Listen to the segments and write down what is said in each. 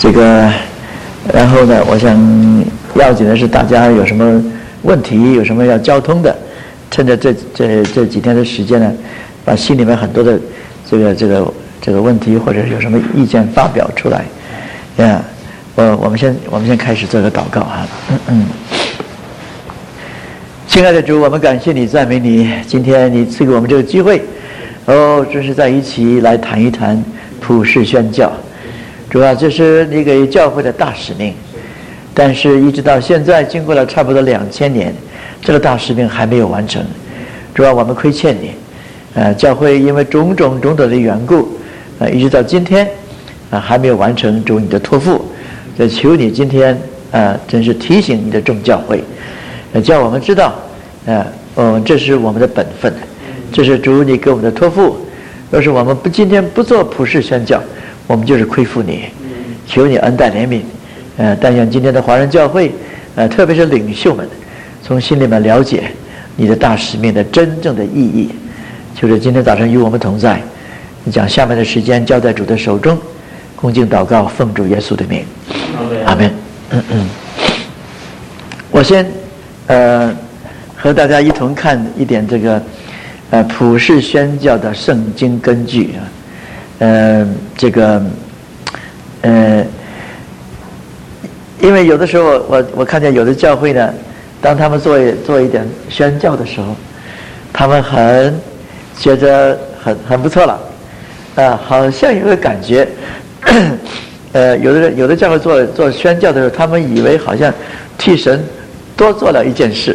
这个，然后呢，我想要紧的是大家有什么问题，有什么要交通的，趁着这几天的时间呢，把心里面很多的这个问题或者有什么意见发表出来。呀，我们先开始这个祷告哈。亲爱的主，我们感谢你，赞美你，今天你赐给我们这个机会，真是在一起来谈一谈普世宣教。主啊，这是你给教会的大使命，但是一直到现在，经过了差不多2000年，这个大使命还没有完成。主啊，我们亏欠你，教会因为种种的缘故，一直到今天，还没有完成主你的托付。就求你今天真是提醒你的众教会，叫我们知道，这是我们的本分，这是主你给我们的托付。若是我们今天不做普世宣教，我们就是亏负你。求你恩待怜悯，但愿今天的华人教会，特别是领袖们，从心里面了解你的大使命的真正的意义。就是今天早晨与我们同在，你将下面的时间交在主的手中，恭敬祷告，奉主耶稣的名，阿们。我先和大家一同看一点这个普世宣教的圣经根据因为有的时候我看见有的教会呢，当他们做一点宣教的时候，他们觉得很不错了，好像有个感觉，有的教会做宣教的时候，他们以为好像替神多做了一件事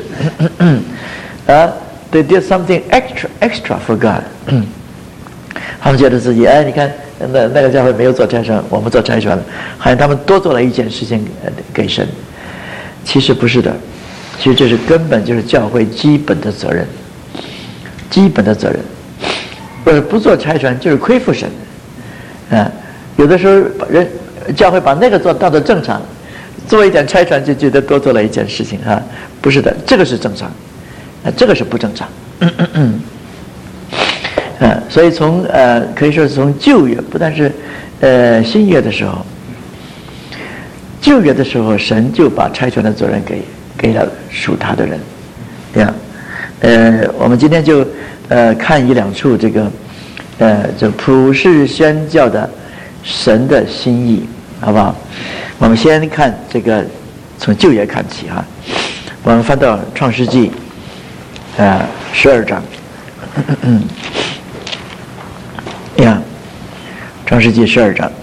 ，they did something extra for God 他们觉得自己你看那个教会没有做差传，我们做差传了，好像他们多做了一件事情给神。其实不是的，其实这是根本就是教会基本的责任，不做差传就是亏负神。有的时候教会把那个当作正常，做一点差传就觉得多做了一件事情不是的，这个是正常，这个是不正常。所以可以说是从旧约，不但是新约的时候，旧约的时候神就把差传的责任给了属他的人。这样我们今天就看一两处这个就普世宣教的神的心意，好不好？我们先看这个从旧约看起我们翻到创世纪12章创世纪12章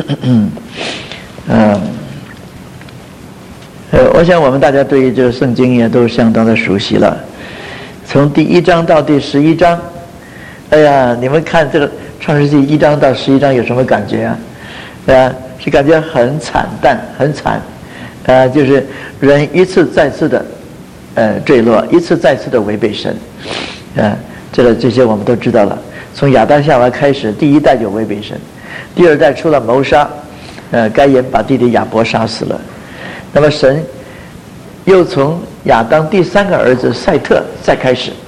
我想我们大家对于这个圣经也都相当的熟悉了，从第1章到第11章，你们看这个创世纪1章到11章有什么感觉是感觉很惨淡，很惨，就是人一次再次的坠落，一次再次的违背神，这些我们都知道了。从亚当夏娃开始，第一代就违背神，第二代出了谋杀，该隐把弟弟亚伯杀死了。那么神又从亚当第3个儿子赛特再开始，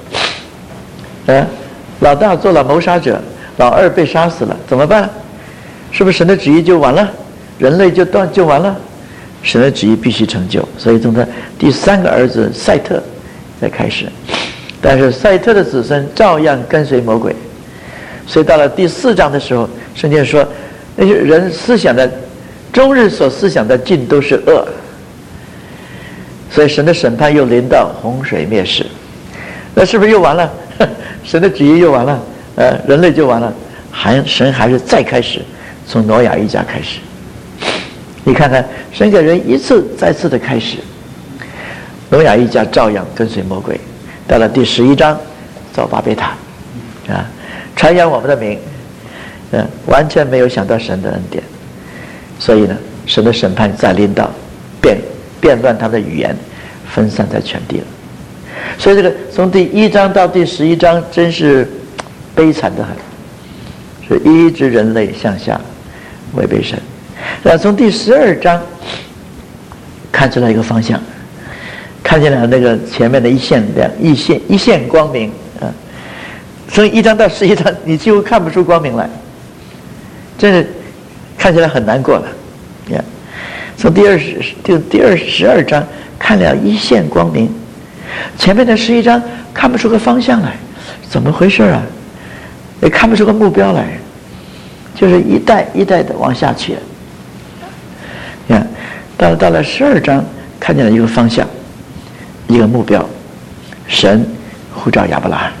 老大做了谋杀者，老二被杀死了，怎么办？是不是神的旨意就完了？人类就完了？神的旨意必须成就，所以从他第3个儿子赛特再开始，但是赛特的子孙照样跟随魔鬼。所以到了第4章的时候，圣经说那些人思想的终日所思想的尽都是恶，所以神的审判又临到洪水灭世。那是不是又完了？神的旨意又完了，人类就完了？神还是再开始，从挪亚一家开始。你看看，神给人一次再次的开始，挪亚一家照样跟随魔鬼。到了第11章，造巴别塔传扬我们的名，完全没有想到神的恩典，所以呢，神的审判再临到，变乱他们的语言，分散在全地了。所以这个从第1章到第11章真是悲惨的很，是一直人类向下违背神。从第12章看出来一个方向，看见了那个前面的一线光明从1章到11章，你几乎看不出光明来，真是看起来很难过了呀，从第12章看了一线光明，前面的11章看不出个方向来，怎么回事啊？也看不出个目标来，就是一代一代的往下去。呀，到了12章，看见了一个方向，一个目标，神呼召亚伯拉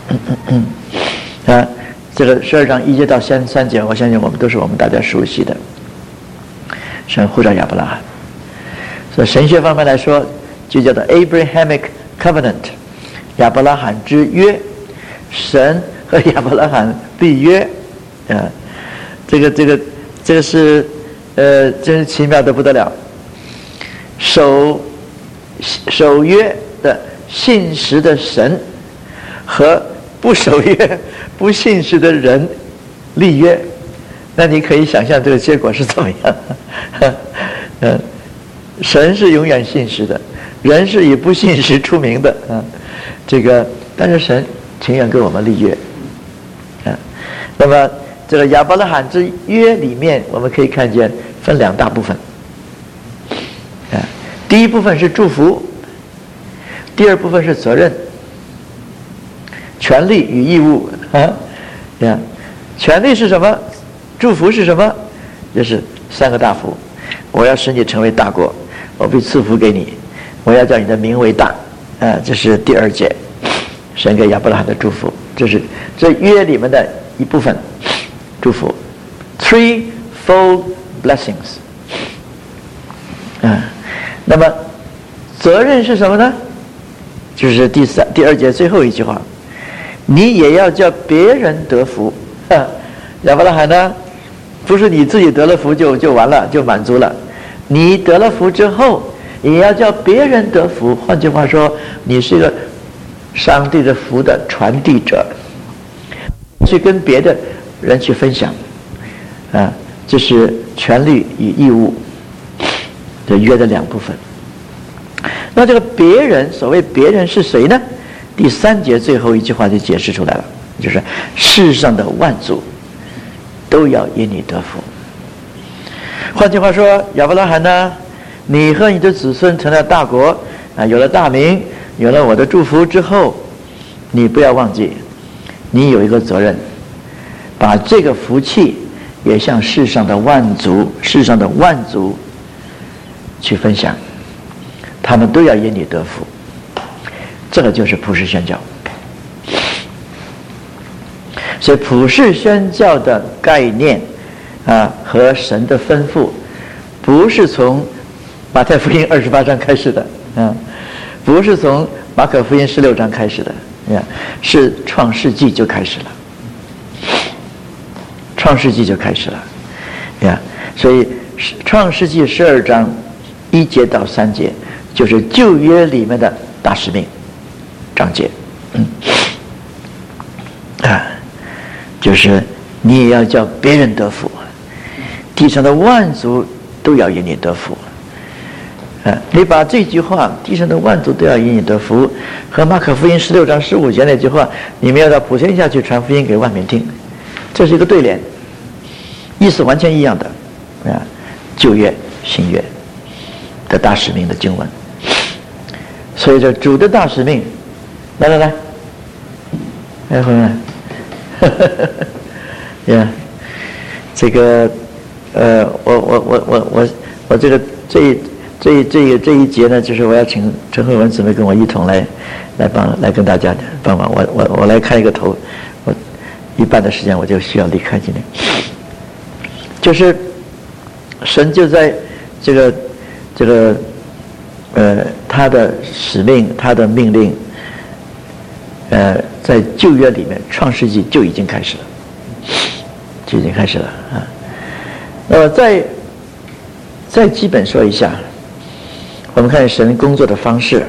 罕。这个12章1节到3节，我相信都是我们大家熟悉的。神呼召亚伯拉罕，所以神学方面来说，就叫做 Abrahamic Covenant， 亚伯拉罕之约，神和亚伯拉罕立约，这个是真是奇妙的不得了。守约的信实的神和不守约不信实的人立约，那你可以想象这个结果是怎么样。神是永远信实的，人是以不信实出名的但是神情愿跟我们立约。那么这个亚伯拉罕之约里面，我们可以看见分2大部分。第一部分是祝福，第二部分是责任，权利与义务。权利是什么？祝福是什么？就是3个大福。我要使你成为大国，我必赐福给你，我要叫你的名为大。这是第2节，神给亚伯拉罕的祝福，这是这约里面的一部分祝福。3-fold blessings。那么责任是什么呢？就是第2节最后一句话，你也要叫别人得福。亚伯拉罕呢，不是你自己得了福就完了，就满足了，你得了福之后也要叫别人得福。换句话说，你是一个上帝的福的传递者，去跟别的人去分享。这是权利与义务的约的2部分。那这个别人，所谓别人是谁呢？第3节最后一句话就解释出来了，就是世上的万族都要因你得福。换句话说，亚伯拉罕呢，你和你的子孙成了大国，有了大名，有了我的祝福之后，你不要忘记，你有一个责任，把这个福气也向世上的万族去分享，他们都要因你得福。这个就是普世宣教。所以普世宣教的概念和神的吩咐，不是从马太福音28章开始的，不是从马可福音16章开始的，是创世纪就开始了。创世纪就开始了，所以创世纪12章1节到3节就是旧约里面的大使命章节。就是你也要叫别人得福，地上的万族都要因你得福。你把这句话地上的万族都要因你得福和马可福音16章15节那句话，你们要到普天下去传福音给万民听，这是一个对联，意思完全一样的。旧约新约的大使命的经文。所以这主的大使命，来回来这个我这一节呢，就是我要请陈慧文姊妹跟我一同来跟大家帮忙。我来开一个头，我一半的时间我就需要离开今天。就是神就在这个他的使命，他的命令，在旧约里面，创世纪就已经开始了，那么再基本说一下，我们看神工作的方式，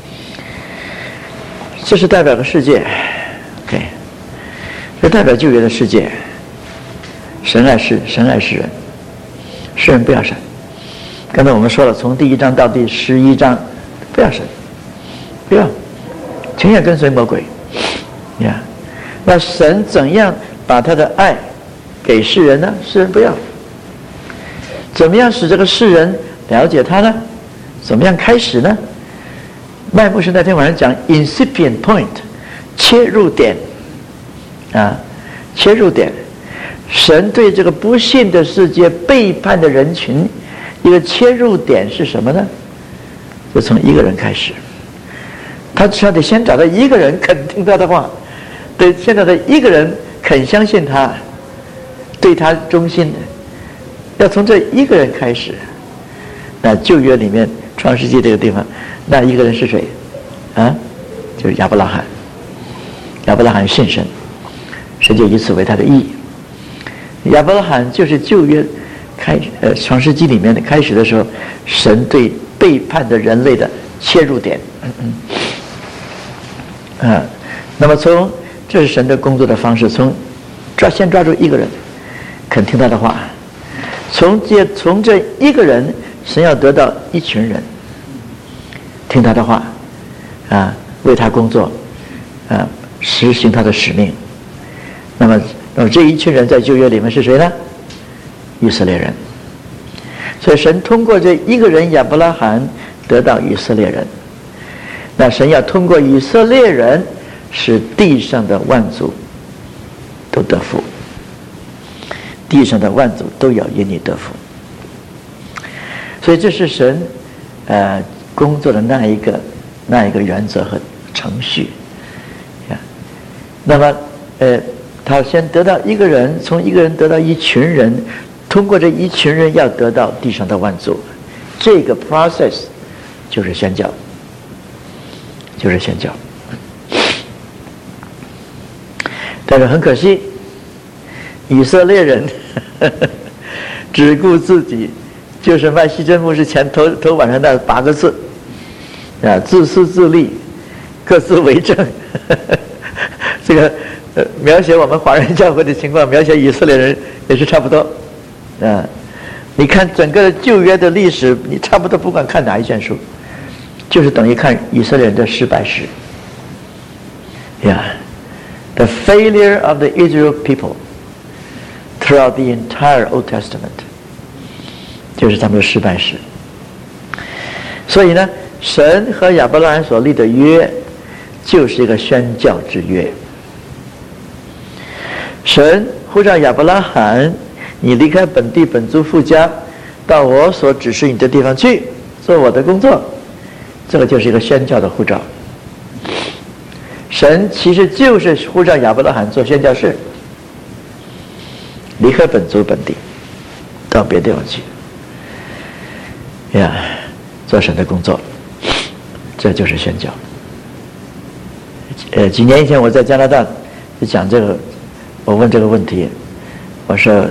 这是代表个世界 ，OK， 这代表旧约的世界。神爱世人，世人不要神。刚才我们说了，从第1章到第11章，不要神，不要，情愿跟随魔鬼。那神怎样把他的爱给世人呢？世人不要。 怎么样使这个世人了解他呢？怎么样开始呢？麦牧师那天晚上讲 incipient point， 切入点啊，切入点。神对这个不信的世界、背叛的人群，一个切入点是什么呢？就从一个人开始。他只要得先找到一个人肯听他的话，对，先找到一个人肯相信他，对他忠心的，要从这一个人开始。那旧约里面创世纪这个地方，那一个人是谁啊？就是亚伯拉罕。亚伯拉罕信神，神就以此为他的义。亚伯拉罕就是旧约创世纪里面的开始的时候，神对背叛的人类的切入点。那么这是神的工作的方式，先抓住一个人，肯听他的话，从这一个人，神要得到一群人听他的话，为他工作，实行他的使命。那么这一群人在旧约里面是谁呢？以色列人。所以神通过这一个人亚伯拉罕得到以色列人。那神要通过以色列人使地上的万族都得福，地上的万族都要因你得福。所以这是神工作的那一个原则和程序。那么他先得到一个人，从一个人得到一群人，通过这一群人要得到地上的万族，这个 process 就是宣教，就是宣教。但是很可惜，以色列人只顾自己，就是麦西真牧师头晚上那8个字自私自利，各自为政。这个描写我们华人教会的情况，描写以色列人也是差不多。你看整个旧约的历史，你差不多不管看哪一卷书，就是等于看以色列人的失败史。The failure of the Israel people throughout the entire Old Testament， 就是他们的失败史。所以呢，神和亚伯拉罕所立的约，就是一个宣教之约。神呼召亚伯拉罕，你离开本地本族父家，到我所指示你的地方去，做我的工作。这个就是一个宣教的呼召。神其实就是呼召亚伯拉罕做宣教士，离开本族本地，到别地方去，做神的工作，这就是宣教。几年以前我在加拿大就讲这个，我问这个问题，我说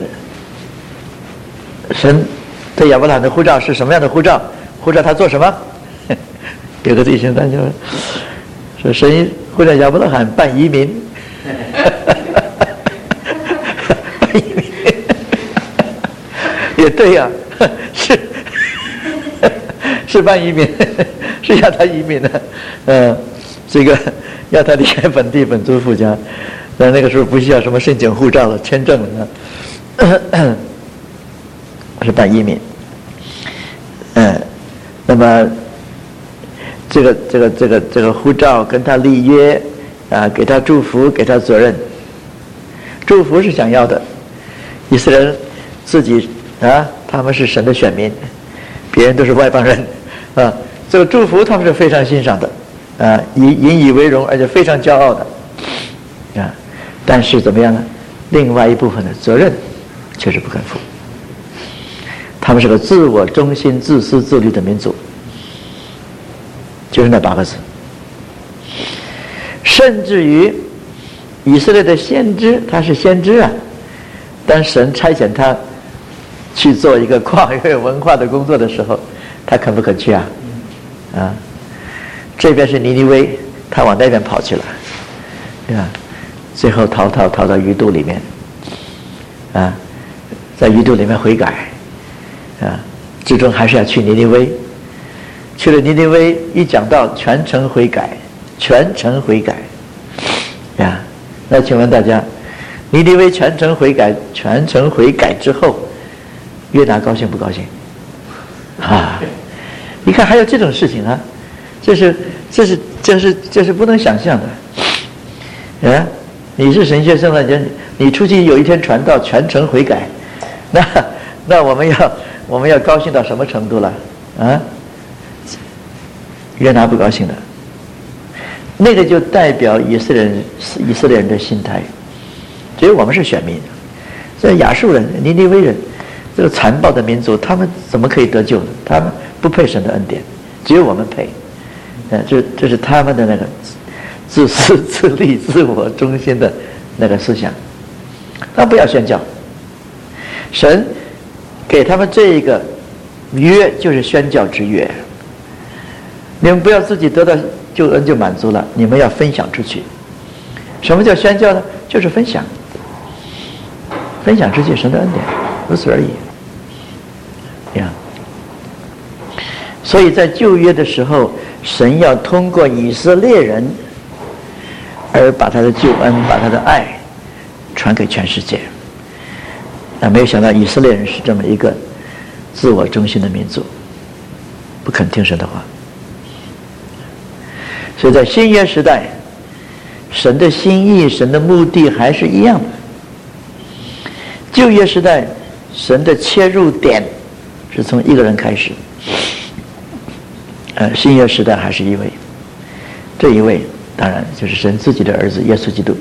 神对亚伯拉罕的呼召是什么样的呼召？呼召他做什么？有个弟兄他就说神呼召亚伯拉罕办移民。办移民也对呀，是办移民，是要他移民的。这个要他离开本地本族父家，但那个时候不需要什么申请护照了、签证了，是办移民。那么这个护照跟他立约给他祝福，给他责任。祝福是想要的，以色列人自己他们是神的选民，别人都是外邦人这个祝福他们是非常欣赏的引以为荣，而且非常骄傲的但是怎么样呢？另外一部分的责任确实不肯负。他们是个自我中心、自私自利的民族，就是那8个字。甚至于以色列的先知，他是先知当神差遣他去做一个跨越文化的工作的时候，他肯不肯去这边是尼尼微，他往那边跑去了最后逃到鱼肚里面在鱼肚里面悔改最终还是要去尼尼微。去了尼尼微，一讲到全城悔改，那请问大家，尼尼微全城悔改之后， 约拿高兴不高兴？啊，你看还有这种事情啊，这是不能想象的。你是神学生了，你出去有一天传道，全城悔改，那我们要高兴到什么程度了啊？约拿不高兴的，那个就代表以色列人的心态。只有我们是选民，这亚述人、尼尼微人，这个残暴的民族，他们怎么可以得救呢？他们不配神的恩典，只有我们配。这是他们的那个自私自利、自我中心的那个思想。他不要宣教，神给他们这一个约就是宣教之约。你们不要自己得到救恩就满足了，你们要分享出去。什么叫宣教呢？就是分享，分享出去神的恩典，如此而已。所以在旧约的时候，神要通过以色列人而把他的救恩、把他的爱传给全世界。没有想到以色列人是这么一个自我中心的民族，不肯听神的话。所以在新约时代，神的心意、神的目的还是一样的。旧约时代，神的切入点是从一个人开始。新约时代还是一位，这一位当然就是神自己的儿子耶稣基督，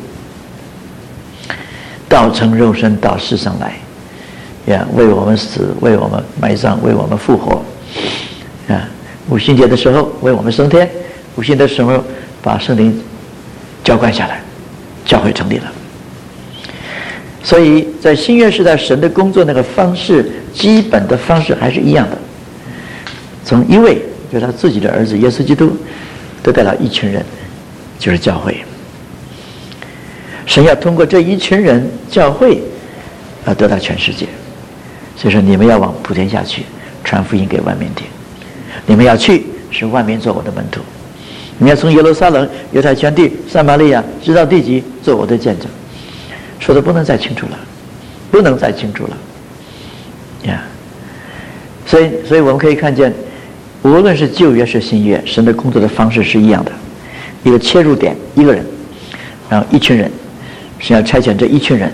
道成肉身到世上来，为我们死，为我们埋葬，为我们复活。五旬节的时候为我们升天，五旬的时候把圣灵浇灌下来，教会成立了。所以在新约时代，神的工作那个方式，基本的方式还是一样的，从一位就是他自己的儿子耶稣基督得到了一群人，就是教会。神要通过这一群人，教会得到全世界。所以说你们要往普天下去，传福音给万民听。你们要去，使万民做我的门徒。你要从耶路撒冷、犹太全地、撒玛利亚直到地极做我的见证。说的不能再清楚了，不能再清楚了。所以我们可以看见，无论是旧约是新约，神的工作的方式是一样的，一个切入点，一个人，然后一群人，是要差遣这一群人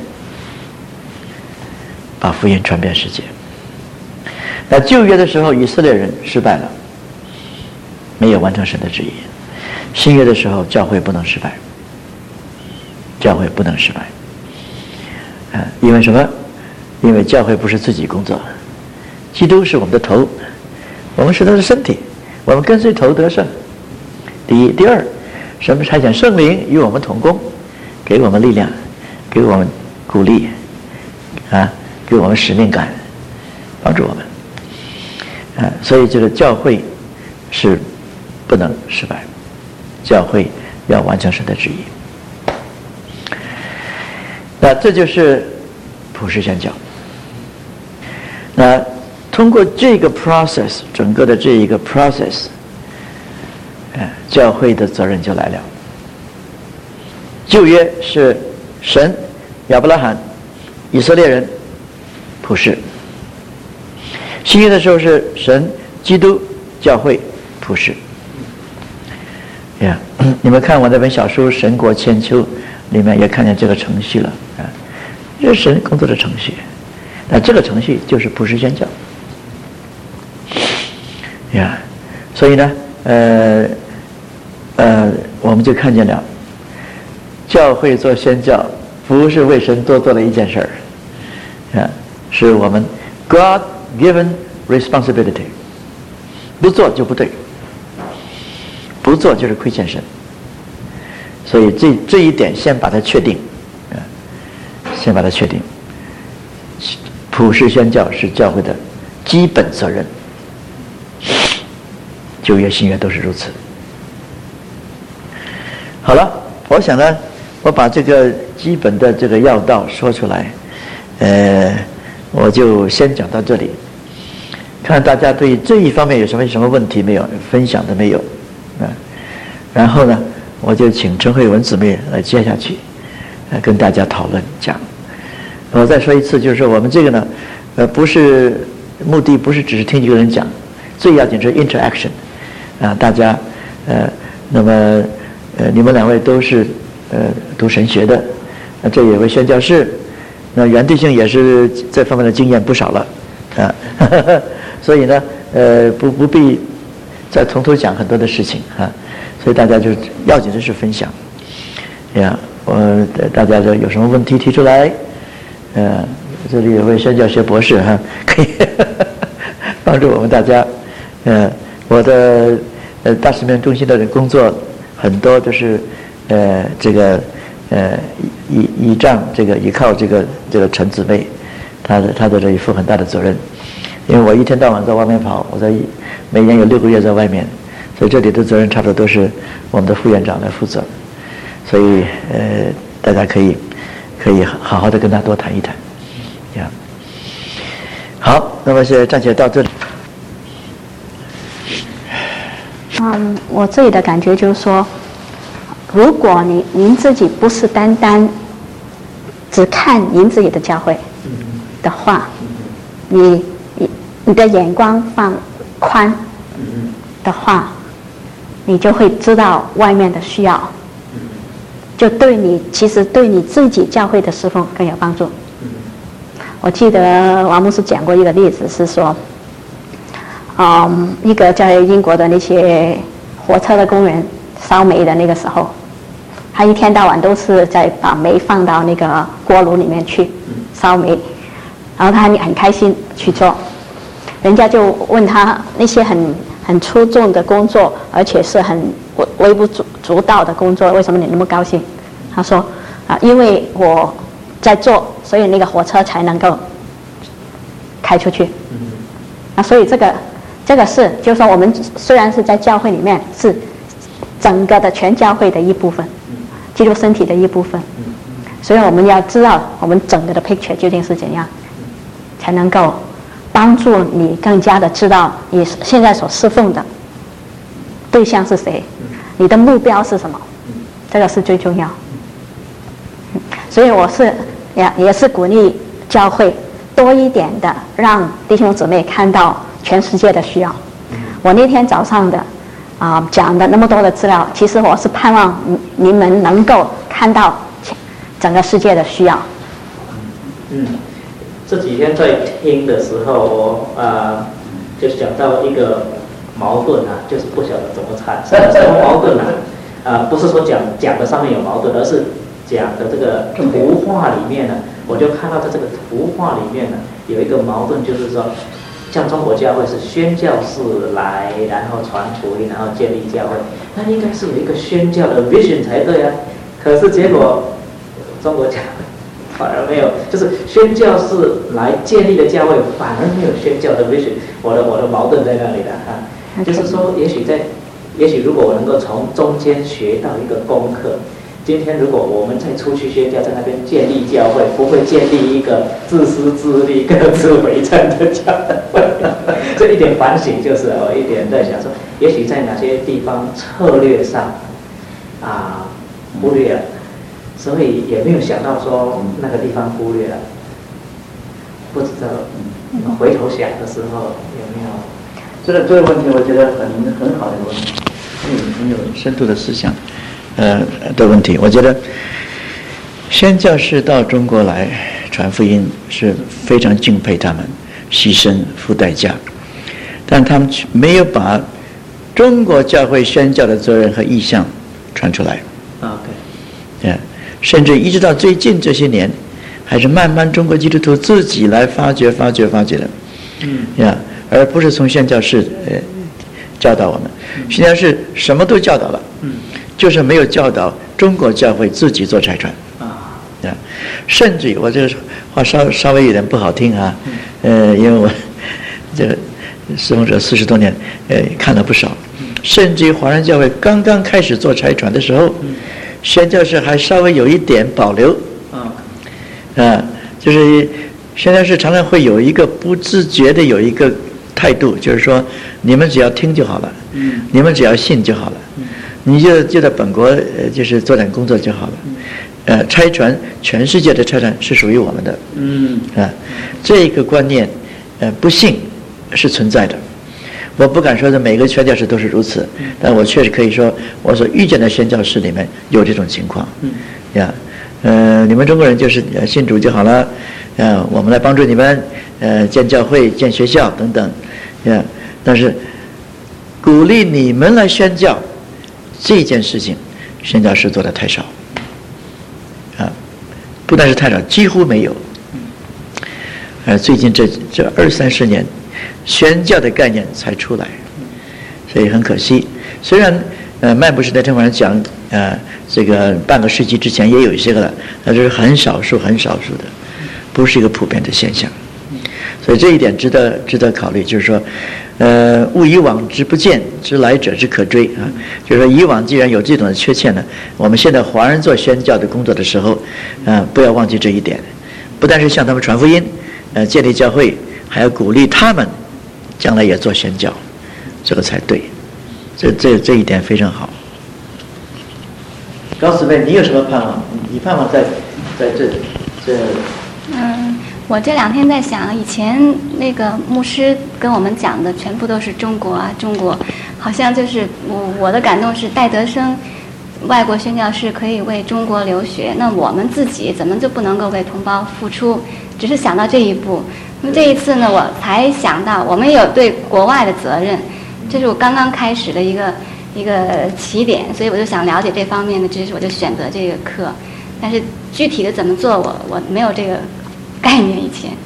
把福音传遍世界。那旧约的时候，以色列人失败了，没有完成神的旨意。新约的时候，教会不能失败，教会不能失败。因为什么？因为教会不是自己工作，基督是我们的头，我们是他的身体，我们跟随头得胜。第一，第二，神差遣圣灵与我们同工，给我们力量，给我们鼓励，给我们使命感，帮助我们。所以这个教会是不能失败，教会要完成神的旨意。那这就是普世宣教。那通过这个 process， 整个的这一个 process， 教会的责任就来了。旧约是神、亚伯拉罕、以色列人普世；新约的时候是神、基督、教会普世。你们看我那本小书《神国千秋》里面也看见这个程序了这是神工作的程序。那这个程序就是普世宣教。所以呢，我们就看见了，教会做宣教不是为神多做了一件事儿，是我们 God given responsibility， 不做就不对，不做就是亏欠神。所以这一点先把它确定，先把它确定。普世宣教是教会的基本责任，旧约新约都是如此。好了，我想呢，我把这个基本的这个要道说出来，我就先讲到这里，看大家对这一方面有什么问题没有，分享的没有然后呢，我就请陈慧文姊妹来接下去，跟大家讨论讲。我再说一次，就是说我们这个呢， 不是目的，不是只是听一个人讲，最要紧是 interaction 大家那么你们两位都是读神学的，这有位宣教士，那袁弟兄也是这方面的经验不少了所以呢不必再从头讲很多的事情所以大家就要紧的是分享大家就有什么问题提出来这里有位宣教学博士可以帮助我们大家我的大使命中心的人工作很多都是这个倚靠这个陈姊妹，她在这里负很大的责任，因为我一天到晚在外面跑，我每年有6个月在外面，所以这里的责任差不多都是我们的副院长来负责，所以大家可以好好的跟他多谈一谈好，那么现在暂且到这里。 我自己的感觉就是说，如果您自己不是单单只看您自己的教会的话，你的眼光放宽的话，你就会知道外面的需要，就其实对你自己教会的侍奉更有帮助。我记得王牧师讲过一个例子，是说一个在英国的那些火车的工人烧煤的那个时候，他一天到晚都是在把煤放到那个锅炉里面去烧煤，然后他很开心去做，人家就问他那些很出众的工作，而且是很微不足道的工作，为什么你那么高兴？他说因为我在做，所以那个火车才能够开出去所以这个是就是说我们虽然是在教会里面，是整个的全教会的一部分，基督身体的一部分，所以我们要知道我们整个的 picture 究竟是怎样，才能够帮助你更加的知道你现在所侍奉的对象是谁，你的目标是什么，这个是最重要。所以我也是鼓励教会多一点的让弟兄姊妹看到全世界的需要。我那天早上的讲的那么多的资料，其实我是盼望你们能够看到整个世界的需要。 这几天在听的时候，就想到一个矛盾就是不晓得怎么产生什么矛盾不是说讲的上面有矛盾，而是讲的这个图画里面我就看到在这个图画里面有一个矛盾，就是说像中国教会是宣教士来，然后传福音，然后建立教会，那应该是有一个宣教的 vision 才对可是结果中国教会反而没有，就是宣教士来建立的教会反而没有宣教的 vision。我的矛盾在那里就是说也许如果我能够从中间学到一个功课，今天如果我们再出去宣教，在那边建立教会，不会建立一个自私自利、各自为政的教会。这一点反省就是我一点在想说，也许在哪些地方策略上忽略了，所以也没有想到说那个地方忽略了。不知道回头想的时候有没有？ 这个问题我觉得很好的问题，很有深度的思想。的问题，我觉得宣教士到中国来传福音是非常敬佩他们，牺牲付代价，但他们没有把中国教会宣教的责任和意向传出来。甚至一直到最近这些年，还是慢慢中国基督徒自己来发掘的，而不是从宣教士教导我们。宣教士什么都教导了。就是没有教导中国教会自己做差传甚至于我这个话稍微有点不好听因为我这个侍奉者40多年看了不少，甚至于华人教会刚刚开始做差传的时候，宣教士还稍微有一点保留就是宣教士常常会有一个不自觉的有一个态度，就是说你们只要听就好了，你们只要信就好了，你就在本国就是做点工作就好了， 差传全世界的差传是属于我们的。这个观念，不幸是存在的。我不敢说是每个宣教士都是如此，但我确实可以说，我所遇见的宣教士里面有这种情况。你们中国人就是信主就好了，我们来帮助你们，建教会、建学校等等，但是鼓励你们来宣教这件事情，宣教士做的太少，不但是太少，几乎没有。最近这20-30年，宣教的概念才出来，所以很可惜。虽然麦布士那天晚上讲，这个半个世纪之前也有一些个了，但是很少数的，不是一个普遍的现象。所以这一点值得考虑，就是说，勿以往之不谏，知来者之可追啊。就是说，以往既然有这种的缺陷呢，我们现在华人做宣教的工作的时候，不要忘记这一点，不但是向他们传福音，建立教会，还要鼓励他们将来也做宣教，这个才对。这一点非常好。高姊妹，你有什么盼望？你盼望在这？ 我这2天在想，以前那个牧师跟我们讲的全部都是中国，好像就是我的感动是戴德生外国宣教士可以为中国留学，那我们自己怎么就不能够为同胞付出？只是想到这一步。那么这一次呢，我才想到我们也有对国外的责任，这是我刚刚开始的一个起点，所以我就想了解这方面的知识，我就选择这个课。但是具体的怎么做，我没有这个概念以前。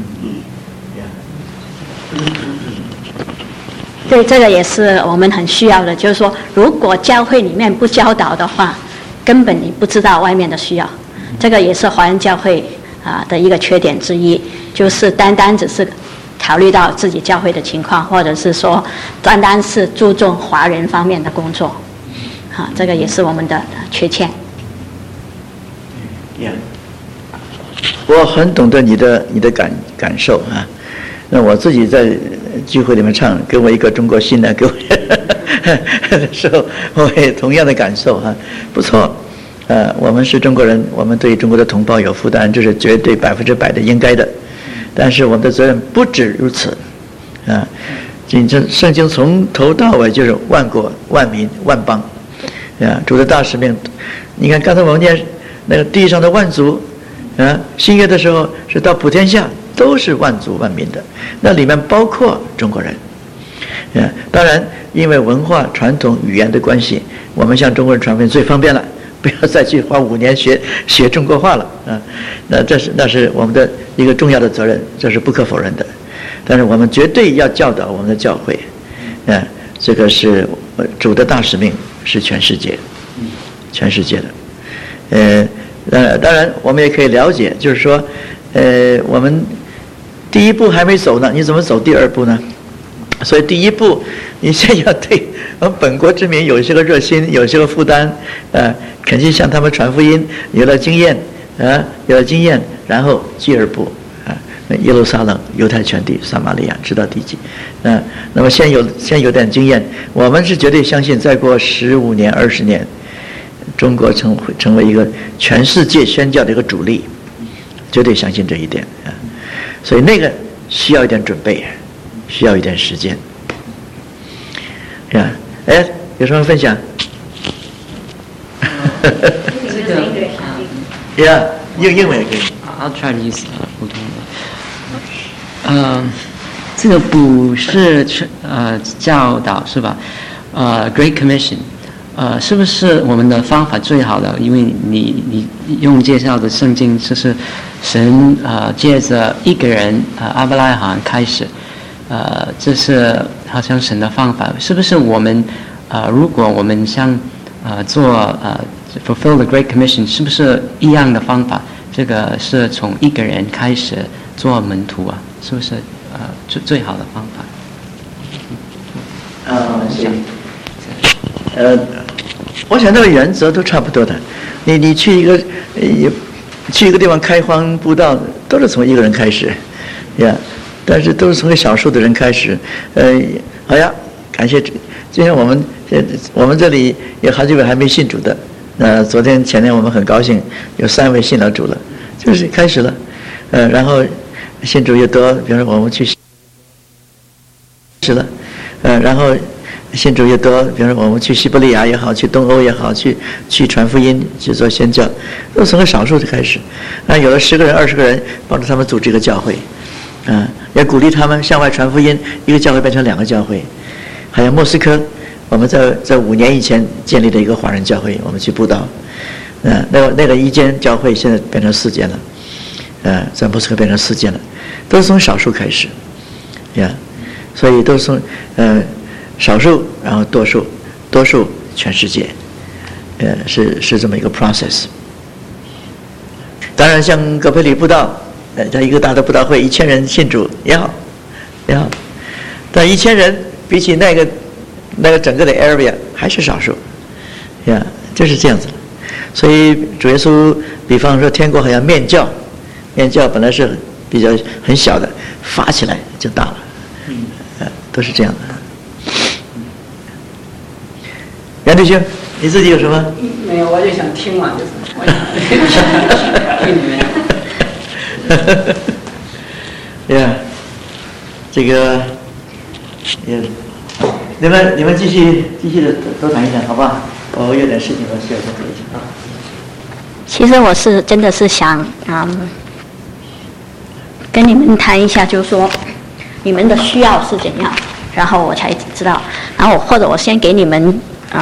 对，这个也是我们很需要的，就是说，如果教会里面不教导的话，根本你不知道外面的需要。这个也是华人教会的一个缺点之一，就是单单只是考虑到自己教会的情况，或者是说单单是注重华人方面的工作，这个也是我们的缺陷。 我很懂得你的感受啊。那我自己在聚会里面唱，给我一个中国心呢，给我的时候，我也同样的感受哈，不错。我们是中国人，我们对中国的同胞有负担，这是绝对100%的应该的。但是我们的责任不止如此，这圣经从头到尾就是万国、万民、万邦，主的大使命。你看刚才我们念那个地上的万族，新约的时候是到普天下都是万族万民的，那里面包括中国人。当然因为文化传统语言的关系，我们向中国人传福音最方便了，不要再去花5年学中国话了那是我们的一个重要的责任，这是不可否认的。但是我们绝对要教导我们的教会，这个是主的大使命，是全世界的。当然我们也可以了解，就是说我们第一步还没走呢，你怎么走第2步呢？所以第一步，你先要对我们本国之民有一些个热心，有一些个负担，肯定向他们传福音，有了经验，然后第2步，耶路撒冷、犹太全地、撒玛利亚，直到地极，那么先有点经验，我们是绝对相信，再过15年、20年，中国成为一个全世界宣教的一个主力，绝对相信这一点所以那个需要一点准备，需要一点时间。有什么分享？英文也可以。 I'll try to use 普通的。这个不是教导是吧？Great Commission， 是不是我们的方法最好的？因为你用介绍的圣经，就是神借着一个人亚伯拉罕开始，这是好像神的方法，是不是我们如果我们想做fulfill the Great Commission， 是不是一样的方法？这个是从一个人开始做门徒啊，是不是最好的方法？ 我想那个原则都差不多的。你去一个地方开荒布道，都是从一个人开始，但是都是从少数的人开始。好呀，感谢。今天我们这里有好几位还没信主的， 昨天前天我们很高兴有3位信了主了，就是开始了，然后信主越多，比如说我们去然后信主越多，比如说我们去西伯利亚也好，去东欧也好，去传福音，去做宣教，都从个少数就开始，有了10个人、20个人，帮助他们组织一个教会，也鼓励他们向外传福音，一个教会变成2个教会，还有莫斯科。我们在5年以前建立的一个华人教会，我们去布道，那个1间教会现在变成4间了，在莫斯科变成4间了，都是从少数开始，所以都是从少数，然后多数全世界，是这么一个 process。当然，像葛培理布道，在一个大的布道会，1000人信主也好，但1000人比起那个整个的 area 还是少数，就是这样子。所以主耶稣，比方说天国好像面教本来是比较很小的，发起来就大了，都是这样的。杨弟兄，你自己有什么？ 没有，我就想听嘛，就是我想听你们。 这个也。你们继续的多谈一谈，好不好？我有点事情，我需要跟你讲啊。 其实我是真的是想跟你们谈一下，就是说你们的需要是怎样，然后我才知道，然后或者我先给你们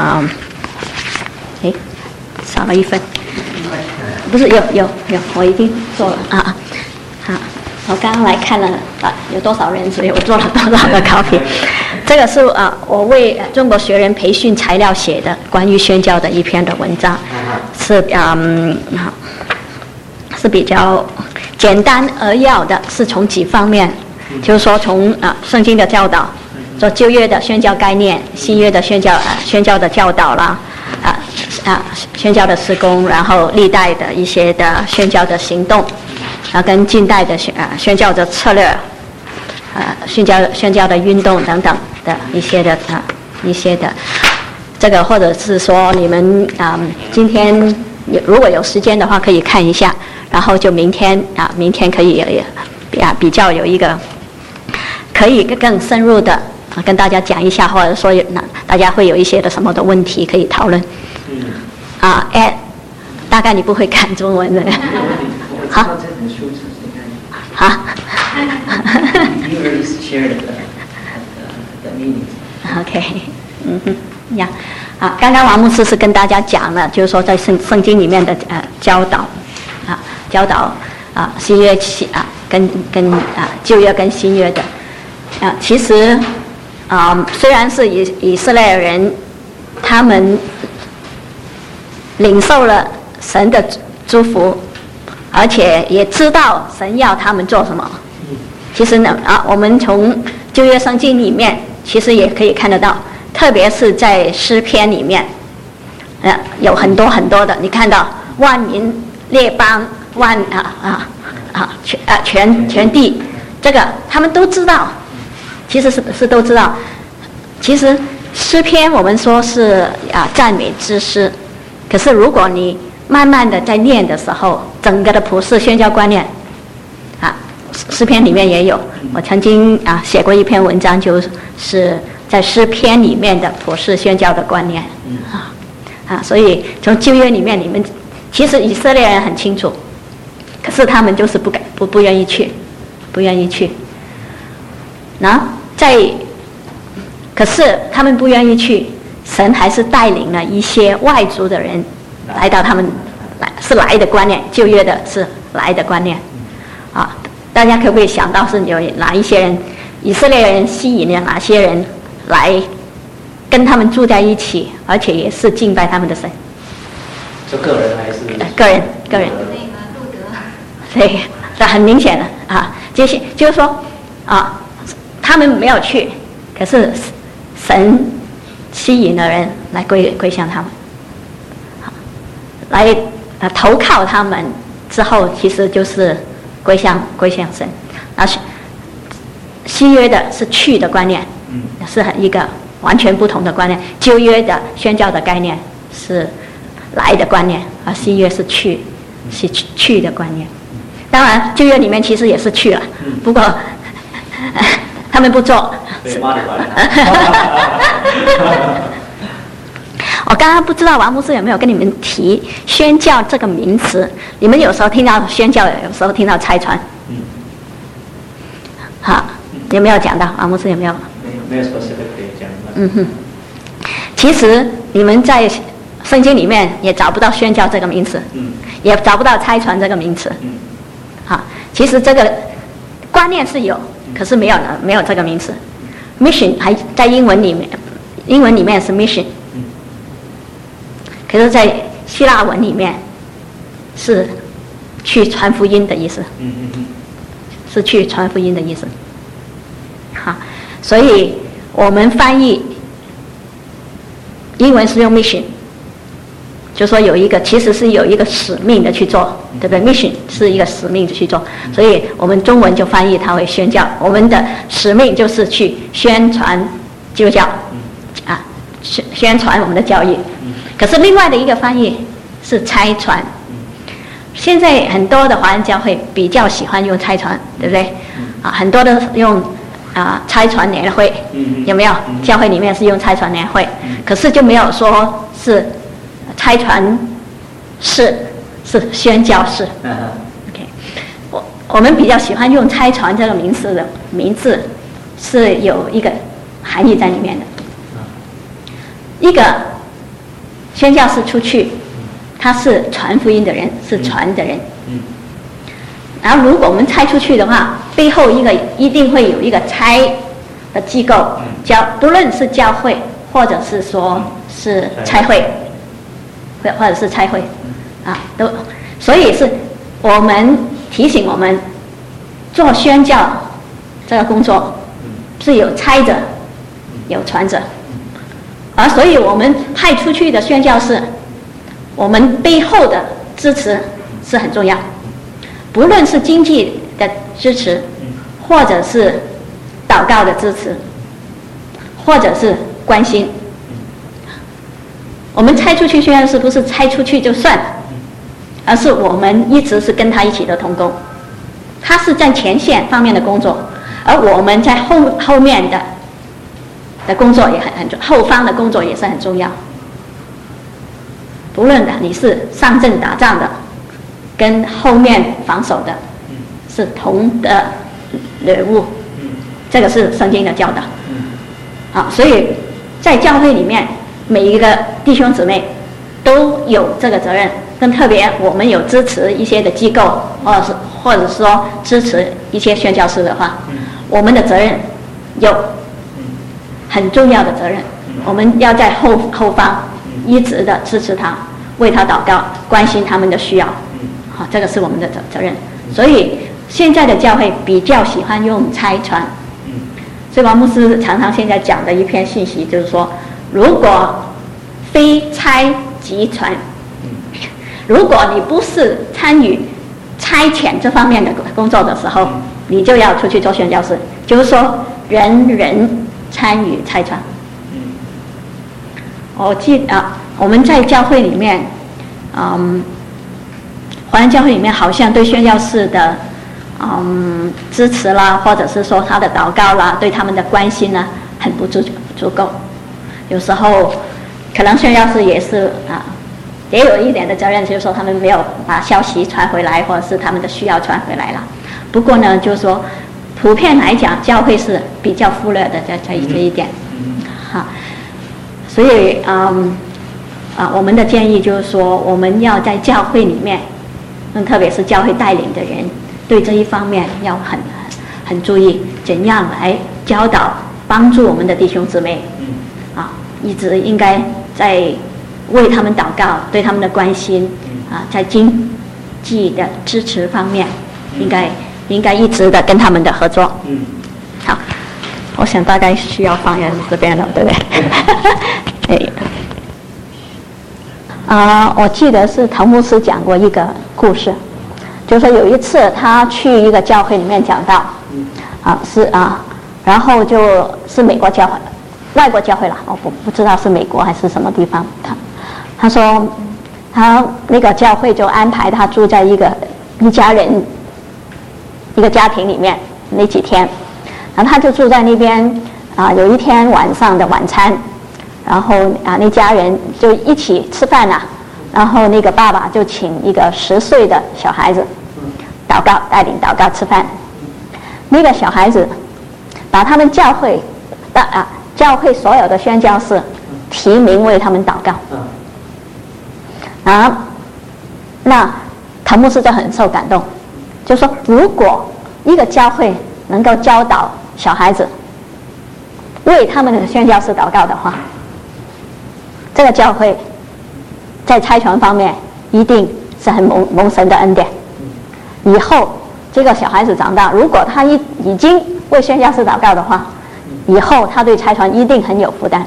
少了1分，不是有，我已经做了我刚刚来看了有多少人，所以我做了多少个 copy。这个是我为中国学人培训材料写的关于宣教的一篇的文章，是比较简单而要的，是从几方面，就是说从圣经的教导，做旧约的宣教概念，新约的宣教的教导啦，宣教的施工，然后历代的一些的宣教的行动，跟近代的宣教的策略，宣教的运动等等的一些的这个，或者是说你们今天如果有时间的话可以看一下，然后就明天可以比较有一个可以更深入的跟大家讲一下，或者说大家会有一些的什么的问题可以讨论。大概你不会看中文的。好。 You already shared the meaning. OK， 刚刚王牧师是跟大家讲了，就是说在圣经里面的教导新约跟旧约跟新约的其实虽然是以色列人他们领受了神的祝福，而且也知道神要他们做什么。其实呢我们从旧约圣经里面其实也可以看得到，特别是在诗篇里面有很多很多的，你看到万民列邦全地，这个他们都知道，其实是都知道。其实诗篇我们说是赞美之诗，可是如果你慢慢的在念的时候，整个的普世宣教观念诗篇里面也有，我曾经写过一篇文章，就是在诗篇里面的普世宣教的观念所以从旧约里面，你们其实以色列人很清楚，可是他们就是不愿意去，可是他们不愿意去，神还是带领了一些外族的人来到他们是来的观念，旧约的是来的观念大家可不可以想到是有哪一些人，以色列人吸引了哪些人来跟他们住在一起，而且也是敬拜他们的神？ 就个人还是个人。对，很明显的就是说他们没有去，可是神吸引了人来归向他们，来投靠他们之后，其实就是归向神。新约的是去的观念，是一个完全不同的观念。旧约的宣教的概念是来的观念，而新约是去的观念。当然旧约里面其实也是去了，不过他们不做。我刚刚不知道王牧师有没有跟你们提宣教这个名词，你们有时候听到宣教，有时候听到差传。好，有没有讲到？王牧师有没有？ 没有说是可以讲的。 其实你们在圣经里面也找不到宣教这个名词，也找不到差传这个名词。好，其实这个观念是有，可是没有这个名词。mission 还在英文里面是 mission，可是在希腊文里面是去传福音的意思，是去传福音的意思。好，所以我们翻译英文是用 mission， 就说其实是有一个使命的去做，对不对 ？mission 是一个使命的去做，所以我们中文就翻译它为宣教。我们的使命就是去宣传基督教，宣传我们的教义。可是另外的一个翻译是差传。现在很多的华人教会比较喜欢用差传，对不对？很多的用差传年会，有没有？教会里面是用差传年会，可是就没有说是差传是宣教士。OK， 我们比较喜欢用差传这个名字是有一个含义在里面的。一个宣教士出去，他是传福音的人，是传的人。然后如果我们差出去的话，背后一定会有一个差的机构，不论是教会或者是说是差会，或者是差会，都，所以是我们提醒我们做宣教这个工作是有差者，有传者，而所以我们派出去的宣教士，我们背后的支持是很重要，不论是经济的支持，或者是祷告的支持，或者是关心。我们差出去宣教士不是差出去就算，而是我们一直是跟他一起的同工，他是在前线方面的工作，而我们在后面的工作也很重，后方的工作也是很重要。不论你是上阵打仗的，跟后面防守的，是同的任务，这个是圣经的教导。所以在教会里面，每一个弟兄姊妹都有这个责任，更特别我们有支持一些的机构，或者说支持一些宣教士的话，我们的责任有很重要的责任，我们要在后方一直的支持他，为他祷告，关心他们的需要。这个是我们的责任。所以现在的教会比较喜欢用差传。所以王牧师常常现在讲的一篇信息就是说，如果非差即传，如果你不是参与差遣这方面的工作的时候，你就要出去做宣教士，就是说人人参与差传。我记得我们在教会里面，华人教会里面好像对宣教士的支持啦，或者是说他的祷告啦，对他们的关心呢，很不足够。有时候可能宣教士也是也有一点的责任，就是说他们没有把消息传回来，或者是他们的需要传回来了。不过呢，就是说普遍来讲，教会是比较忽略的这一点。所以我们的建议就是说，我们要在教会里面，特别是教会带领的人，对这一方面要很注意，怎样来教导帮助我们的弟兄姊妹，一直应该在为他们祷告，对他们的关心，在经济的支持方面，应该一直的跟他们的合作。好，我想大概需要放在这边了，对不对？我记得是陶牧师讲过一个故事，就是说有一次他去一个教会里面讲道，然后就是美国教会，外国教会了，我不知道是美国还是什么地方。他说他那个教会就安排他住在一家人一个家庭里面那几天，然后他就住在那边有一天晚上的晚餐，然后那家人就一起吃饭啊，然后那个爸爸就请一个10岁的小孩子祷告，带领祷告吃饭。那个小孩子把他们教会所有的宣教士提名为他们祷告。那唐牧师就很受感动，就说如果一个教会能够教导小孩子为他们的宣教士祷告的话，这个教会在差传方面一定是很蒙神的恩典。以后这个小孩子长大，如果他已经为宣教士祷告的话，以后他对差传一定很有负担。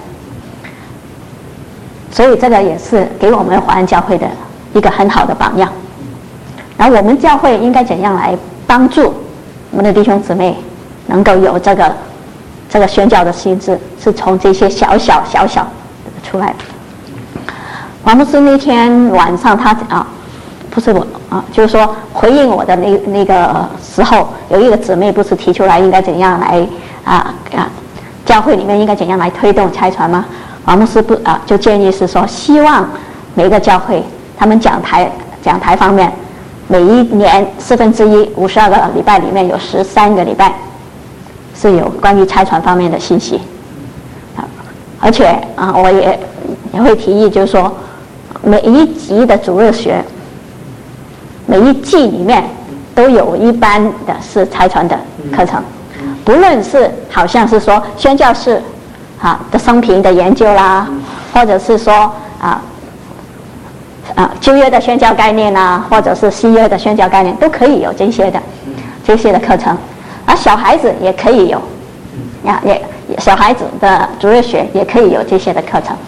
所以这个也是给我们华人教会的一个很好的榜样。然后我们教会应该怎样来帮助我们的弟兄姊妹能够有这个宣教的心智，是从这些小小出来的。王牧师那天晚上他不是我就是说回应我的那个时候，有一个姊妹不是提出来应该怎样来教会里面应该怎样来推动差传吗？王牧师就建议是说，希望每个教会他们讲台方面，每一年1/4，52个礼拜里面有13个礼拜是有关于差传方面的信息。而且我也会提议，就是说每一集的主日学，每一季里面都有一班的是差传的课程，不论是好像是说宣教士的生平的研究啦，或者是说旧约的宣教概念啊，或者是新约的宣教概念，都可以有这些的课程。而小孩子也可以有小孩子的主日学也可以有这些的课程。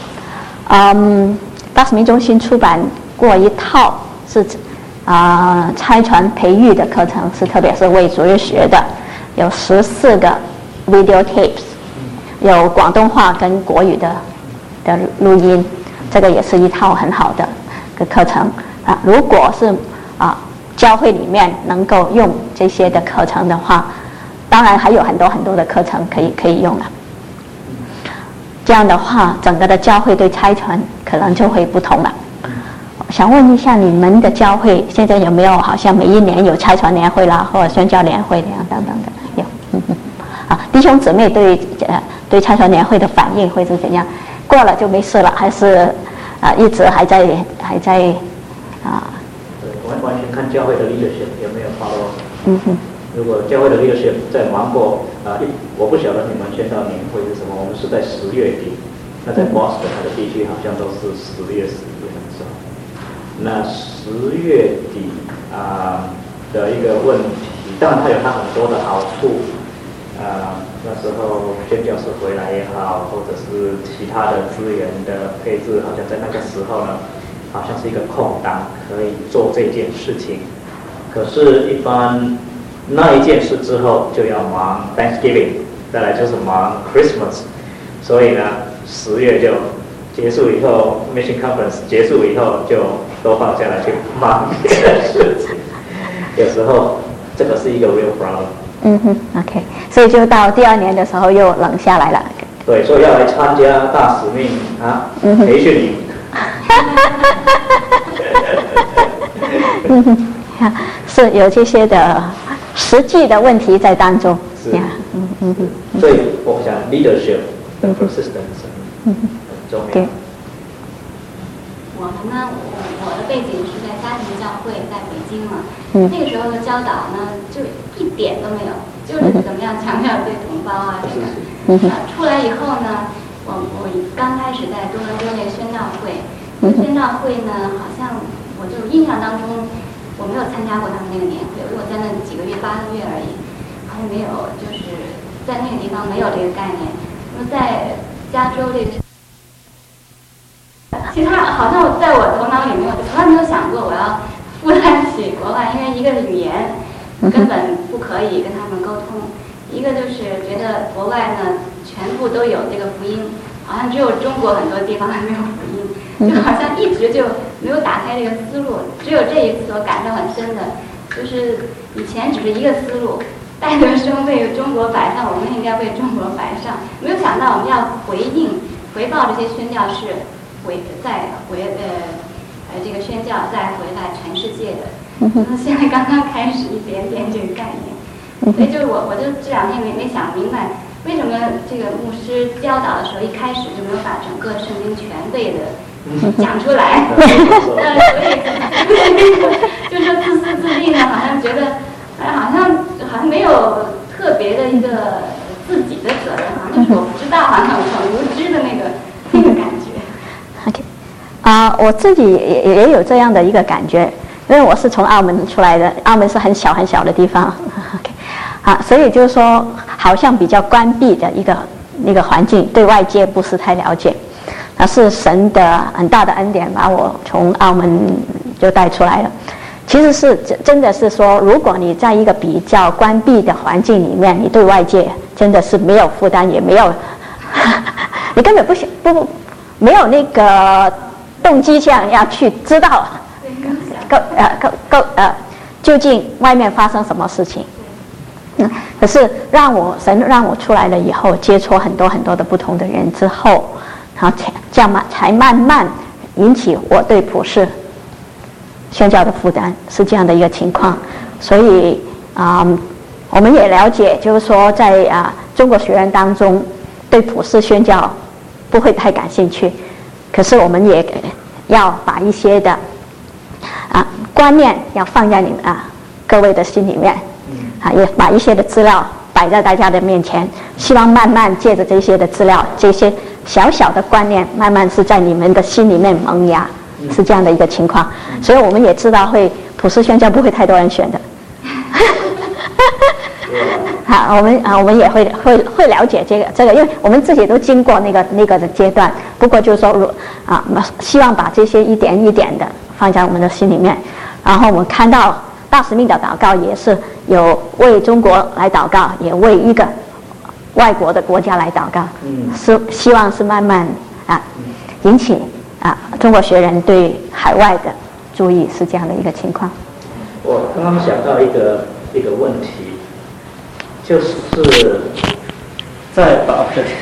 大使命中心出版过一套是差传培育的课程，是特别是为主日学的，有14个 video tapes， 有广东话跟国语的录音，这个也是一套很好的课程。如果是教会里面能够用这些的课程的话，当然还有很多的课程可以用了。这样的话，整个的教会对差传可能就会不同了。想问一下，你们的教会现在有没有好像每一年有差传年会啦，或者宣教年会这样等等的？有。弟兄姊妹对差传年会的反应会是怎样？过了就没事了，还是一直还在对， 完全看教会的 leadership 有没有 follow。如果教会的 leadership 在忙过我不晓得你们宣教年会是什么，我们是在10月底，那在 Boston 它的地区好像都是10月11月的时候。那10月底的一个问题，当然它有它很多的好处。那时候宣教士回来也好，或者是其他的资源的配置，好像在那个时候呢，好像是一个空档可以做这件事情。可是，一般那一件事之后就要忙 Thanksgiving， 再来就是忙 Christmas， 所以呢，10月就结束以后 ，Mission Conference 结束以后就都放下来去忙别的事情。有时候这个是一个 real problem。 OK， 所以就到第2年的时候又冷下来了。 对，所以要来参加大使命培训营。 是有这些的实际的问题在当中。 是。所以我想 leadership 的 persistence 很重要。 我们呢，我的背景是在家庭教会，在北京嘛。那个时候的教导呢，就一点都没有，就是怎么样强调对同胞这个。出来以后呢，我刚开始在多伦多那个宣教会，宣教会呢，好像我就印象当中，我没有参加过他们那个年会，我在那几个月8个月而已，好像没有，就是在那个地方没有这个概念。那么在加州这个。其他好像在我头脑里面，我从来没有想过我要负担起国外，因为一个是语言根本不可以跟他们沟通，一个就是觉得国外呢全部都有这个福音，好像只有中国很多地方还没有福音， 就好像一直就没有打开这个思路。只有这一次我感受很深的，就是以前只是一个思路，戴德生为中国摆上，我们应该为中国摆上，没有想到我们要回报这些宣教士，这个宣教再回来全世界的。现在刚刚开始一点点这个概念，所以就是我就这两天没想明白，为什么这个牧师教导的时候一开始就没有把整个圣经全背的讲出来，所以就是说自私自利呢，好像觉得好像没有特别的一个自己的责任，好像就是我不知道，好像很无知的那个感觉。 OK， 我自己也有这样的一个感觉。因为我是从澳门出来的，澳门是很小很小的地方 ，OK， 所以就是说，好像比较关闭的一个环境，对外界不是太了解。那是神的很大的恩典，把我从澳门就带出来了。其实是真的是说，如果你在一个比较关闭的环境里面，你对外界真的是没有负担，也没有，你根本没有那个动机想要去知道。究竟外面发生什么事情？可是神让我出来了以后，接触很多很多的不同的人之后，然后这样才慢慢引起我对普世宣教的负担，是这样的一个情况。所以我们也了解，就是说在中国学院当中，对普世宣教不会太感兴趣，可是我们也要把一些的观念要放在各位的心里面，也把一些的资料摆在大家的面前，希望慢慢借着这些的资料，这些小小的观念，慢慢是在你们的心里面萌芽，是这样的一个情况。所以我们也知道普世宣教不会太多人选的。我们也会了解这个，因为我们自己都经过那个的阶段。不过就是说，希望把这些一点一点的放在我们的心里面。然后我们看到大使命的祷告也是有为中国来祷告，也为一个外国的国家来祷告，是希望是慢慢引起中国学人对海外的注意，是这样的一个情况。 我刚刚想到一个问题，就是在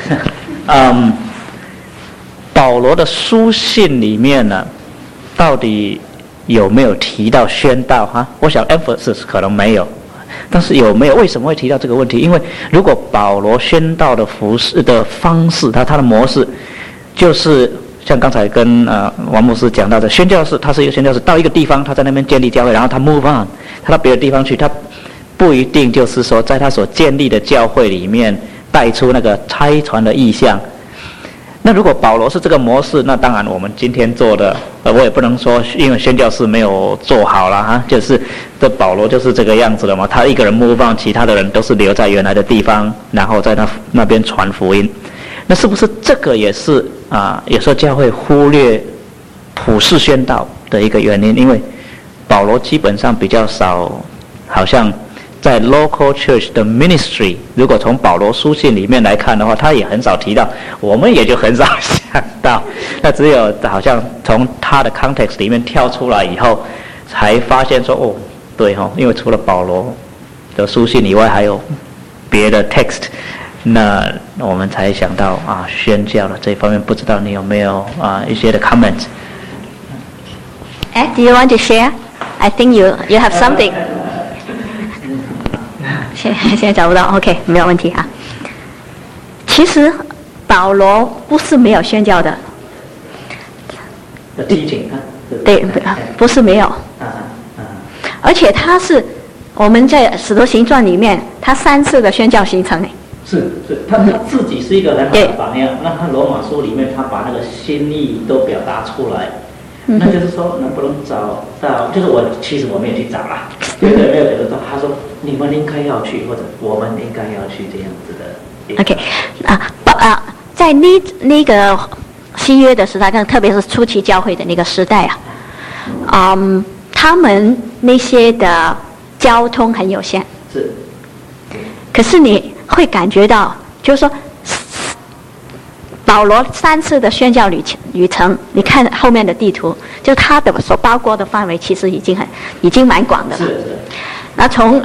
保罗的书信里面呢，到底有没有提到宣道哈？我想 emphasis 可能没有，但是有没有？为什么会提到这个问题？因为如果保罗宣道的服事的方式，他的模式，就是像刚才跟王牧师讲到的，宣教士他是一个宣教士，到一个地方他在那边建立教会，然后他 move on， 他到别的地方去，他不一定就是说在他所建立的教会里面带出那个差传的意向。那如果保罗是这个模式，那当然我们今天做的，我也不能说因为宣教士没有做好了哈，就是这保罗就是这个样子的嘛，他一个人 move on， 其他的人都是留在原来的地方，然后在那边传福音。那是不是这个也是有时候教会忽略普世宣道的一个原因？因为保罗基本上比较少，好像在 local church 的 ministry， 如果从保罗书信里面来看的话，他也很少提到，我们也就很少想到。那只有好像从他的 context 里面跳出来以后，才发现说对因为除了保罗的书信以外，还有别的 text， 那我们才想到宣教的这方面。不知道你有没有一些的 comment？ Do you want to share? I think you have something. 现在找不到 ，OK， 没有问题啊。其实保罗不是没有宣教的，对，不是没有，而且他是我们在《使徒行传》里面，他3次的宣教行程呢。 是，他自己是一个很好的榜样。那他罗马书里面，他把那个心意都表达出来。那就是说，能不能找到？就是其实我没有去找啦，没有觉得说，他说你们应该要去，或者我们应该要去这样子的。 OK，在那个新约的时代，特别是初期教会的那个时代他们那些的交通很有限， 是。 可是你会感觉到，就是说， 保罗3次的宣教旅程，你看后面的地图，就他的所包括的范围其实已经蛮广的了。 是。 那从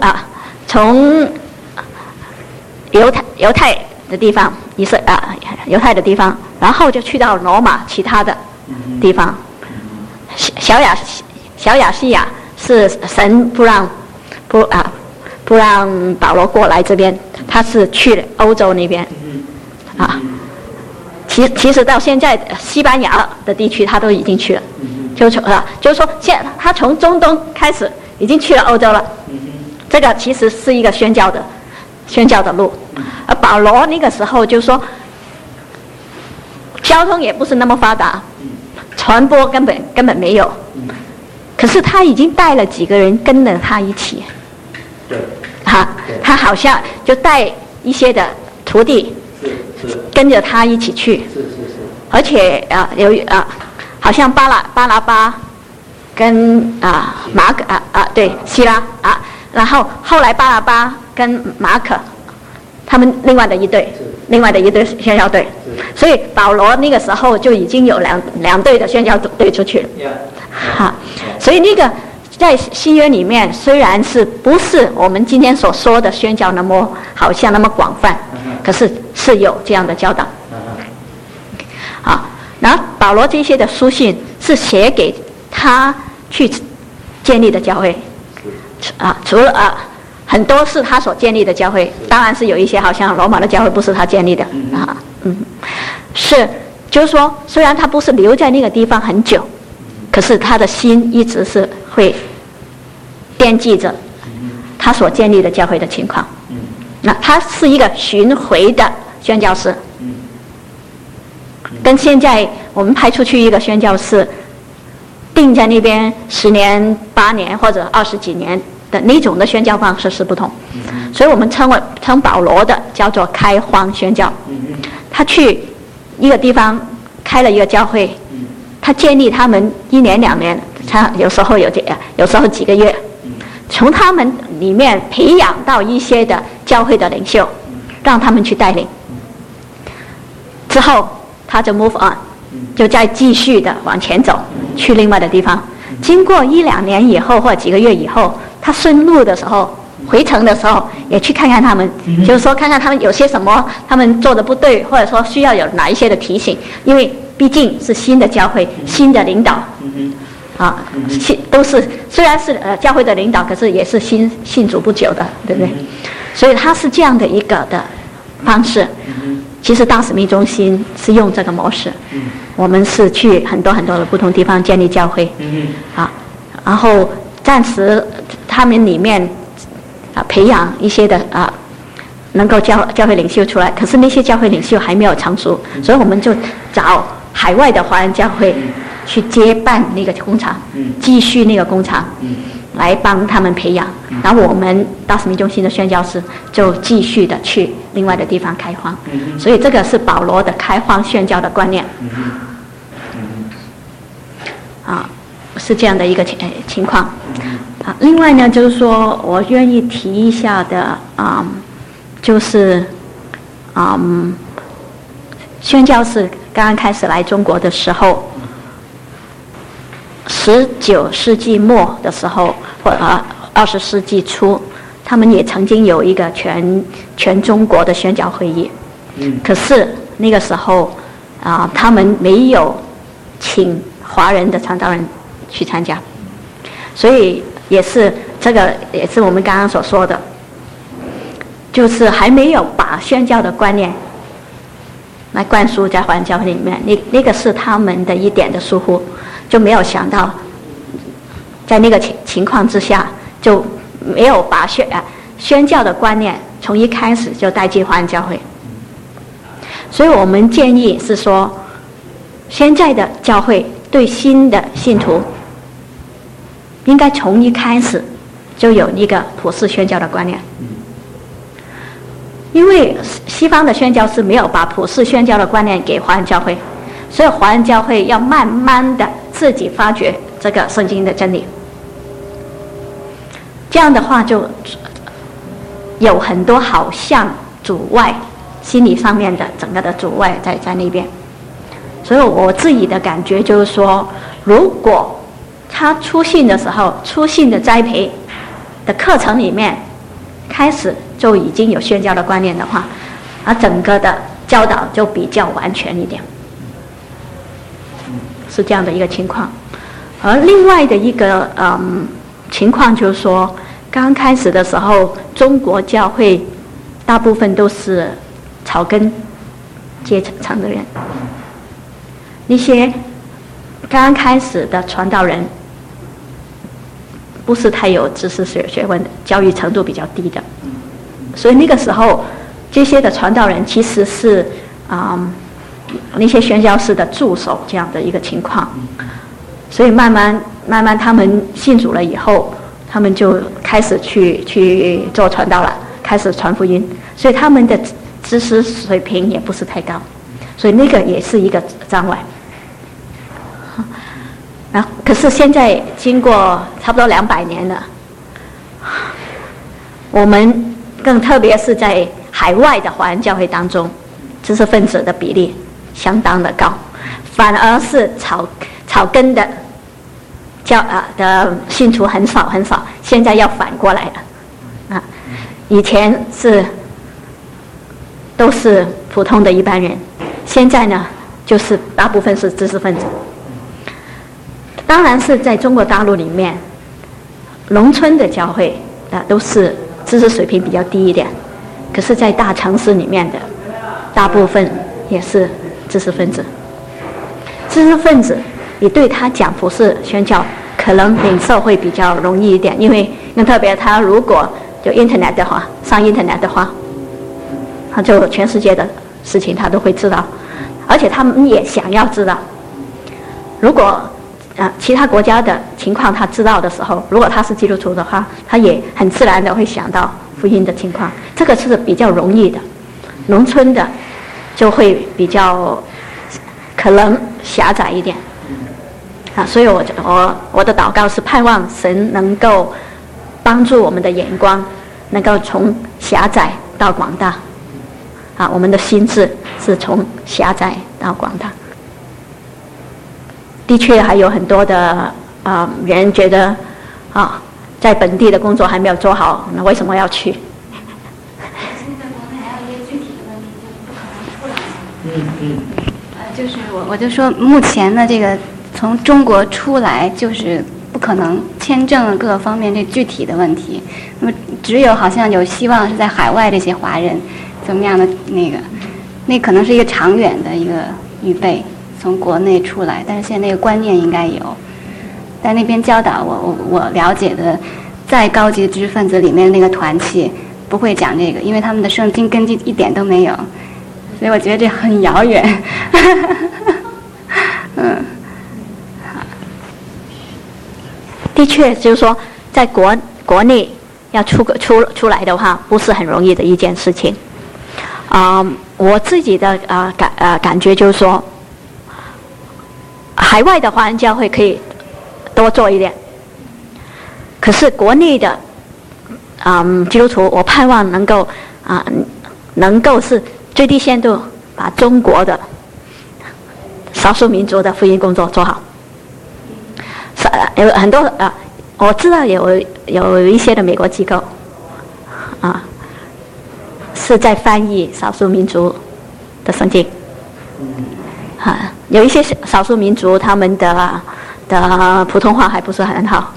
犹太的地方，犹太的地方，然后就去到罗马其他的地方。小亚细亚是神不让保罗过来这边，他是去了欧洲那边啊。其实到现在西班牙的地区他都已经去了，就是说他从中东开始已经去了欧洲了。这个其实是一个宣教的路，而保罗那个时候就说，交通也不是那么发达，传播根本没有，可是他已经带了几个人跟着他一起，他好像就带一些的徒弟跟着他一起去，而且好像巴拿巴跟马可对希拉然后后来巴拿巴跟马可他们另外的一队宣教队，所以保罗那个时候就已经有两队的宣教队出去了。所以那个在新约里面虽然不是我们今天所说的宣教好像那么广泛，可是有这样的教导。然后保罗这些的书信是写给他去建立的教会。除了很多是他所建立的教会，当然是有一些好像罗马的教会不是他建立的就是说虽然他不是留在那个地方很久，可是他的心一直是会惦记着他所建立的教会的情况。那他是一个巡回的宣教士，跟现在我们派出去一个宣教士定在那边10年、8年或者20几年的那种的宣教方式是不同，所以我们称保罗的叫做开荒宣教。他去一个地方开了一个教会，他建立他们1年2年，他有时候几个月，从他们里面培养到一些的教会的领袖，让他们去带领，之后他就 move on， 就再继续的往前走，去另外的地方。经过1、2年以后，或者几个月以后，他顺路的时候，回程的时候，也去看看他们，就是说看看他们有些什么他们做的不对，或者说需要有哪一些的提醒，因为毕竟是新的教会，新的领导，都是虽然是教会的领导，可是也是信主不久的，对不对？所以他是这样的一个的方式。其实大使命中心是用这个模式，我们是去很多的不同地方建立教会，然后暂时他们里面培养一些的能够教会领袖出来，可是那些教会领袖还没有成熟，所以我们就找海外的华人教会去接办那个工厂，继续那个工厂，来帮他们培养。然后我们大使命中心的宣教师就继续的去另外的地方开荒，所以这个是保罗的开荒宣教的观念，是这样的一个情况。另外呢，就是说我愿意提一下的就是宣教士刚刚开始来中国的时候，19世纪末的时候，或者20世纪初，他们也曾经有一个全中国的宣教会议。可是那个时候他们没有请华人的传道人去参加，所以这个也是我们刚刚所说的，就是还没有把宣教的观念来灌输在华人教会里面，那个是他们的一点的疏忽，就没有想到在那个情况之下，就没有把宣教的观念从一开始就带进华人教会。所以我们建议是说，现在的教会对新的信徒应该从一开始就有一个普世宣教的观念，因为西方的宣教是没有把普世宣教的观念给华人教会，所以华人教会要慢慢的自己发掘这个圣经的真理。这样的话就有很多好像主外心理上面的整个的阻碍在那边。所以我自己的感觉就是说，如果他初信的时候，初信的栽培的课程里面开始就已经有宣教的观念的话，而整个的教导就比较完全一点，是这样的一个情况。而另外的一个情况就是说，刚开始的时候，中国教会大部分都是草根阶层的人，那些刚开始的传道人不是太有知识学问的，教育程度比较低的，所以那个时候这些的传道人其实是那些宣教士的助手这样的一个情况。所以慢慢他们信主了以后，他们就开始去做传道了，开始传福音，所以他们的知识水平也不是太高，所以那个也是一个障碍。可是现在经过差不多200年了，我们更特别是在海外的华人教会当中，知识分子的比例相当的高，反而是草根的的信徒很少，现在要反过来了以前都是普通的一般人，现在呢就是大部分是知识分子。当然是在中国大陆里面，农村的教会都是知识水平比较低一点，可是在大城市里面的大部分也是知识分子。知识分子你对他讲普世宣教可能领受会比较容易一点，因为更特别他如果有 internet 的话，上 internet 的话，他就全世界的事情他都会知道，而且他们也想要知道。如果其他国家的情况他知道的时候，如果他是基督徒的话，他也很自然的会想到福音的情况，这个是比较容易的。农村的就会比较可能狭窄一点所以我的祷告是盼望神能够帮助我们的眼光能够从狭窄到广大我们的心智是从狭窄到广大。的确还有很多的人觉得在本地的工作还没有做好，那为什么要去？ 现在国内还有一些具体的问题，就是不可能出来。就是我就说，目前的这个从中国出来，就是不可能签证各个方面这具体的问题。那么只有好像有希望是在海外这些华人怎么样的那可能是一个长远的一个预备。从国内出来，但是现在那个观念应该有，在那边教导我了解的，再高级的知识分子里面那个团契不会讲这个，因为他们的圣经根基一点都没有，所以我觉得这很遥远。 的确就是说，在国内要出来的话，不是很容易的一件事情。我自己的感觉就是说，海外的华人教会可以多做一点，可是国内的基督徒，我盼望能够是最低限度把中国的少数民族的福音工作做好。有很多我知道有一些的美国机构是在翻译少数民族的圣经有一些少数民族他们的普通话还不是很好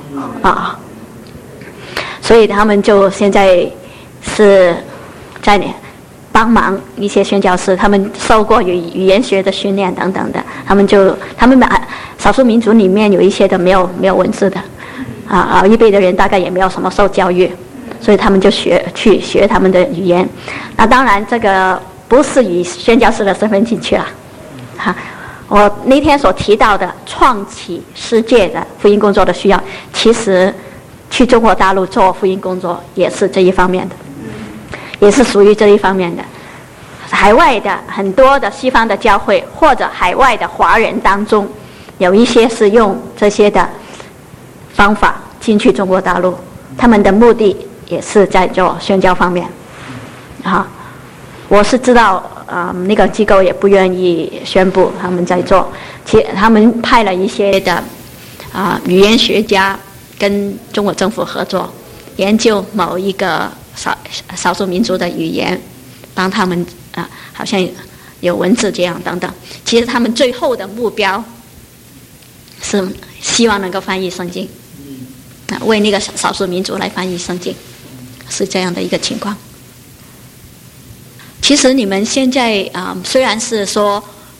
所以他们就现在是在帮忙一些宣教士，他们受过语言学的训练等等的，他们少数民族里面有一些的没有文字的一辈的人大概也没有什么受教育，所以他们就去学他们的语言。那当然这个不是以宣教士的身份进去了我那天所提到的创启世界的福音工作的需要，其实去中国大陆做福音工作也是这一方面的，也是属于这一方面的。海外的很多的西方的教会或者海外的华人当中，有一些是用这些的方法进去中国大陆，他们的目的也是在做宣教方面我是知道那个机构也不愿意宣布他们在做，他们派了一些的语言学家跟中国政府合作，研究某一个少数民族的语言，帮他们好像有文字这样等等。其实他们最后的目标是希望能够翻译圣经，为那个少数民族来翻译圣经，是这样的一个情况。其实你们现在虽然是说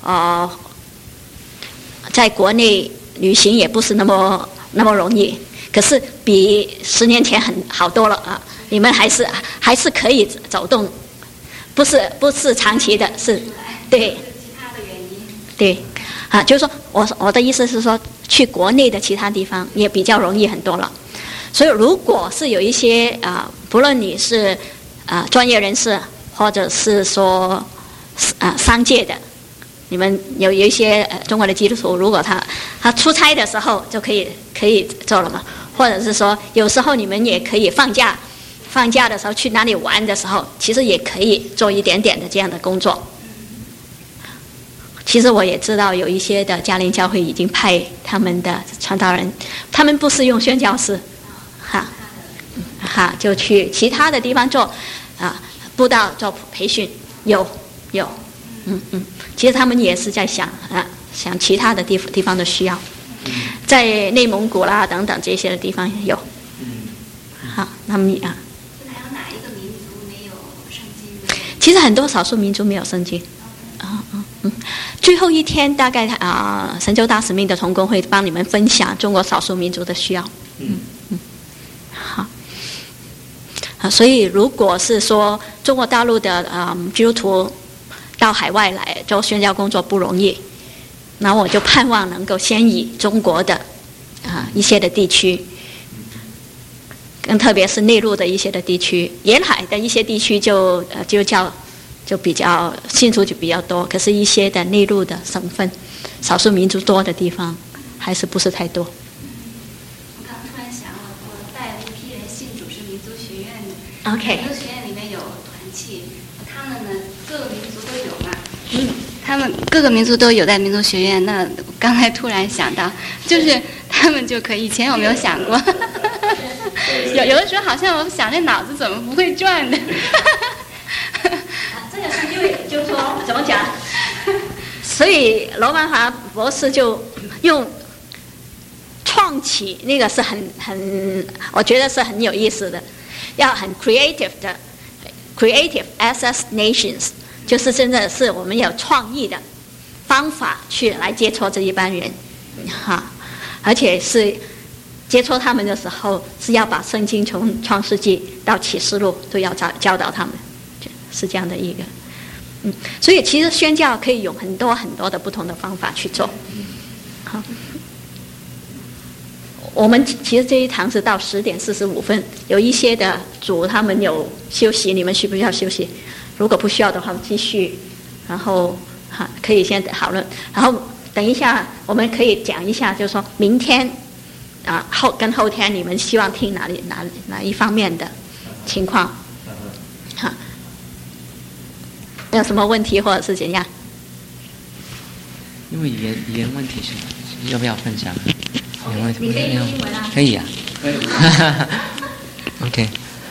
在国内旅行也不是那么容易，可是比10年前好多了啊！你们还是可以走动，不是长期的，是对其他的原因。 对就是说我的意思是说，去国内的其他地方也比较容易很多了。所以如果是有一些不论你是专业人士，或者是说商界的，你们有一些中国的基督徒，如果他出差的时候就可以做了嘛，或者是说有时候你们也可以放假的时候去哪里玩的时候，其实也可以做一点点的这样的工作。其实我也知道有一些的嘉陵教会已经派他们的传道人，他们不是用宣教士就去其他的地方做布道做培训，有其实他们也是在想其他的地方的需要，在内蒙古啦等等这些的地方有。他们还有哪一个民族没有圣经？ 其实很多少数民族没有圣经。最后一天大概神州大使命的同工会帮你们分享中国少数民族的需要。好。所以如果是说中国大陆的基督徒到海外来做宣教工作不容易，那我就盼望能够先以中国的一些的地区，更特别是内陆的一些的地区，沿海的一些地区就比较信徒就比较多，可是一些的内陆的省份少数民族多的地方还是不是太多。 我刚突然想，我带一批人信主是民族学院的。 OK， 民族学院里面有团契，他们呢各个民族都有嘛。他们各个民族都有在民族学院。那刚才突然想到，就是他们就可以，以前有没有想过？有的时候好像我想这脑子怎么不会转的。 这个是因为就是说怎么讲？所以罗曼华博士就用创起那个是很，我觉得是很有意思的，要很 creative access nations， 就是真的是我们有创意的方法去来接触这一班人，而且是接触他们的时候是要把圣经从创世纪到启示录都要教导他们，是这样的一个。所以其实宣教可以用很多很多的不同的方法去做。好，我们其实这一堂是到10点45分，有一些的组他们有休息，你们需不需要休息？如果不需要的话，继续，然后可以先讨论，然后等一下我们可以讲一下，就是说明天跟后天你们希望听哪一方面的情况。有什么问题或者是怎样？ 因为语言问题是要不要分享？ 你可以用英文啊。 可以啊。Okay.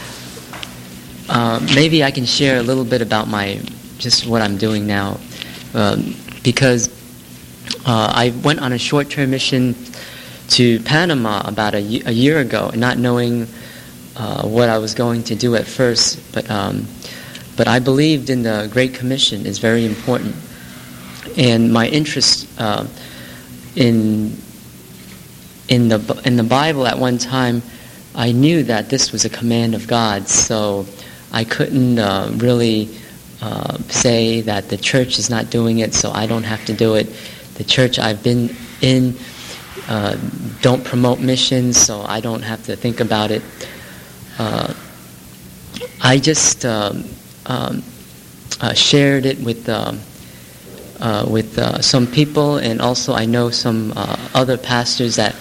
Maybe I can share a little bit about just what I'm doing now, because I went on a short-term mission to Panama about a year ago, not knowing what I was going to do at first, but I believed in the Great Commission is very important, and my interest in the Bible at one time, I knew that this was a command of God, so I couldn't really say that the church is not doing it, so I don't have to do it. The church I've been in don't promote missions, so I don't have to think about it. I just shared it with some people, and also I know some other pastors that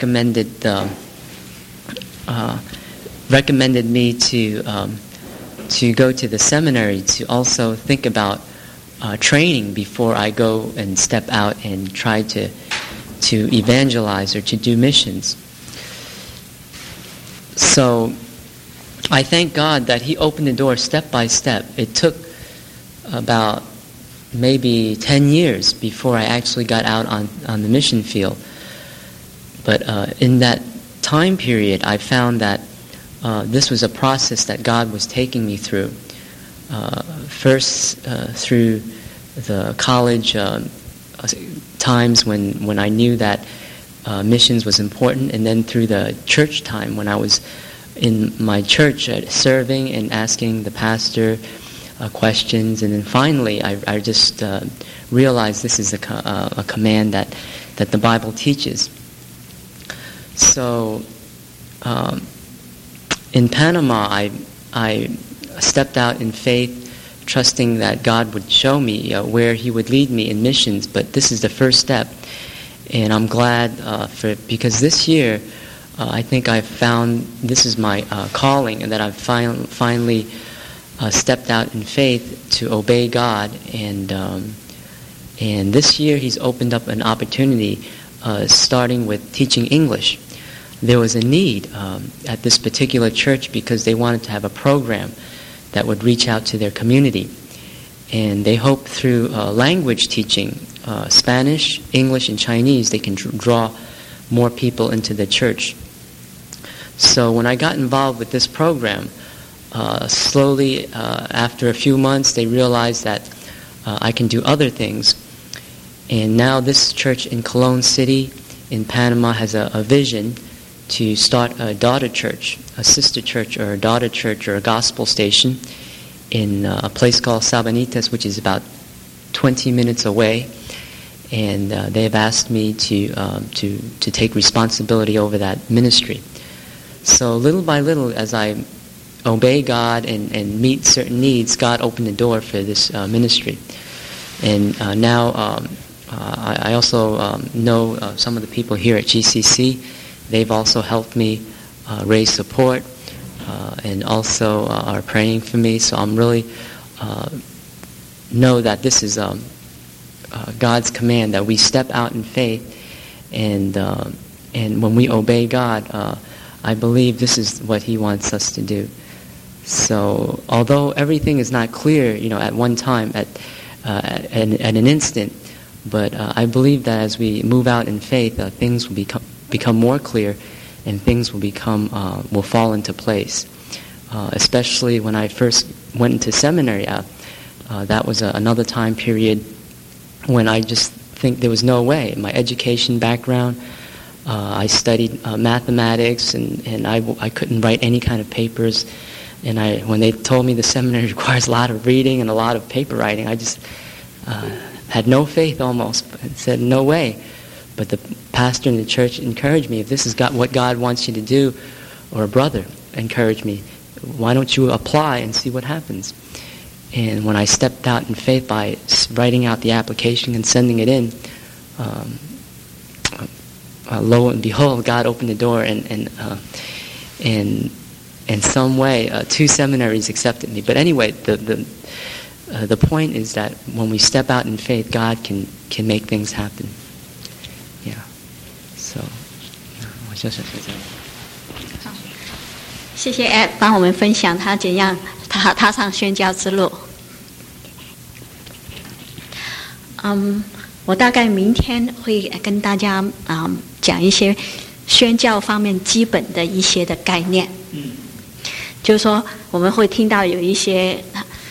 recommended me to go to the seminary to also think about training before I go and step out and try to evangelize or to do missions. So I thank God that He opened the door step by step. It took about maybe 10 years before I actually got out on the mission field. But in that time period, I found that this was a process that God was taking me through. First through the college times when I knew that missions was important, and then through the church time when I was in my church serving and asking the pastor questions, and then finally I just realized this is a command that the Bible teaches. So in Panama, I stepped out in faith, trusting that God would show me where He would lead me in missions. But this is the first step, and I'm glad because this year I think I've found this is my calling, and that I've finally stepped out in faith to obey God. And this year He's opened up an opportunity, starting with teaching English. There was a need at this particular church because they wanted to have a program that would reach out to their community. And they hoped through language teaching, Spanish, English, and Chinese, they can draw more people into the church. So when I got involved with this program, slowly, after a few months, they realized that I can do other things. And now this church in Colón City in Panama has a vision to start a daughter church, a sister church or a daughter church or a gospel station in a place called Sabanitas, which is about 20 minutes away. And they have asked me to take responsibility over that ministry. So little by little, as I obey God and meet certain needs, God opened the door for this ministry. And now I also know some of the people here at GCC. They've also helped me raise support and also are praying for me. So I'm really know that this is God's command, that we step out in faith, and when we obey God, I believe this is what He wants us to do. So although everything is not clear, at one time, at an instant, but I believe that as we move out in faith, things will become more clear, and things will fall into place. Especially when I first went into seminary, that was another time period when I just think there was no way. My education background, I studied mathematics, and I couldn't write any kind of papers. And when they told me the seminary requires a lot of reading and a lot of paper writing, I just had no faith almost, and said, no way. But the pastor in the church encouraged me, if this is what God wants you to do, or a brother encouraged me, why don't you apply and see what happens? And when I stepped out in faith by writing out the application and sending it in, lo and behold, God opened the door, and in some way, 2 seminaries accepted me. But anyway, the point is that when we step out in faith, God can make things happen. Yeah. So, 我就是这样。 谢谢 Ed 帮我们分享他怎样踏上宣教之路。我大概明天会跟大家讲一些宣教方面基本的一些的概念。就是说我们会听到有一些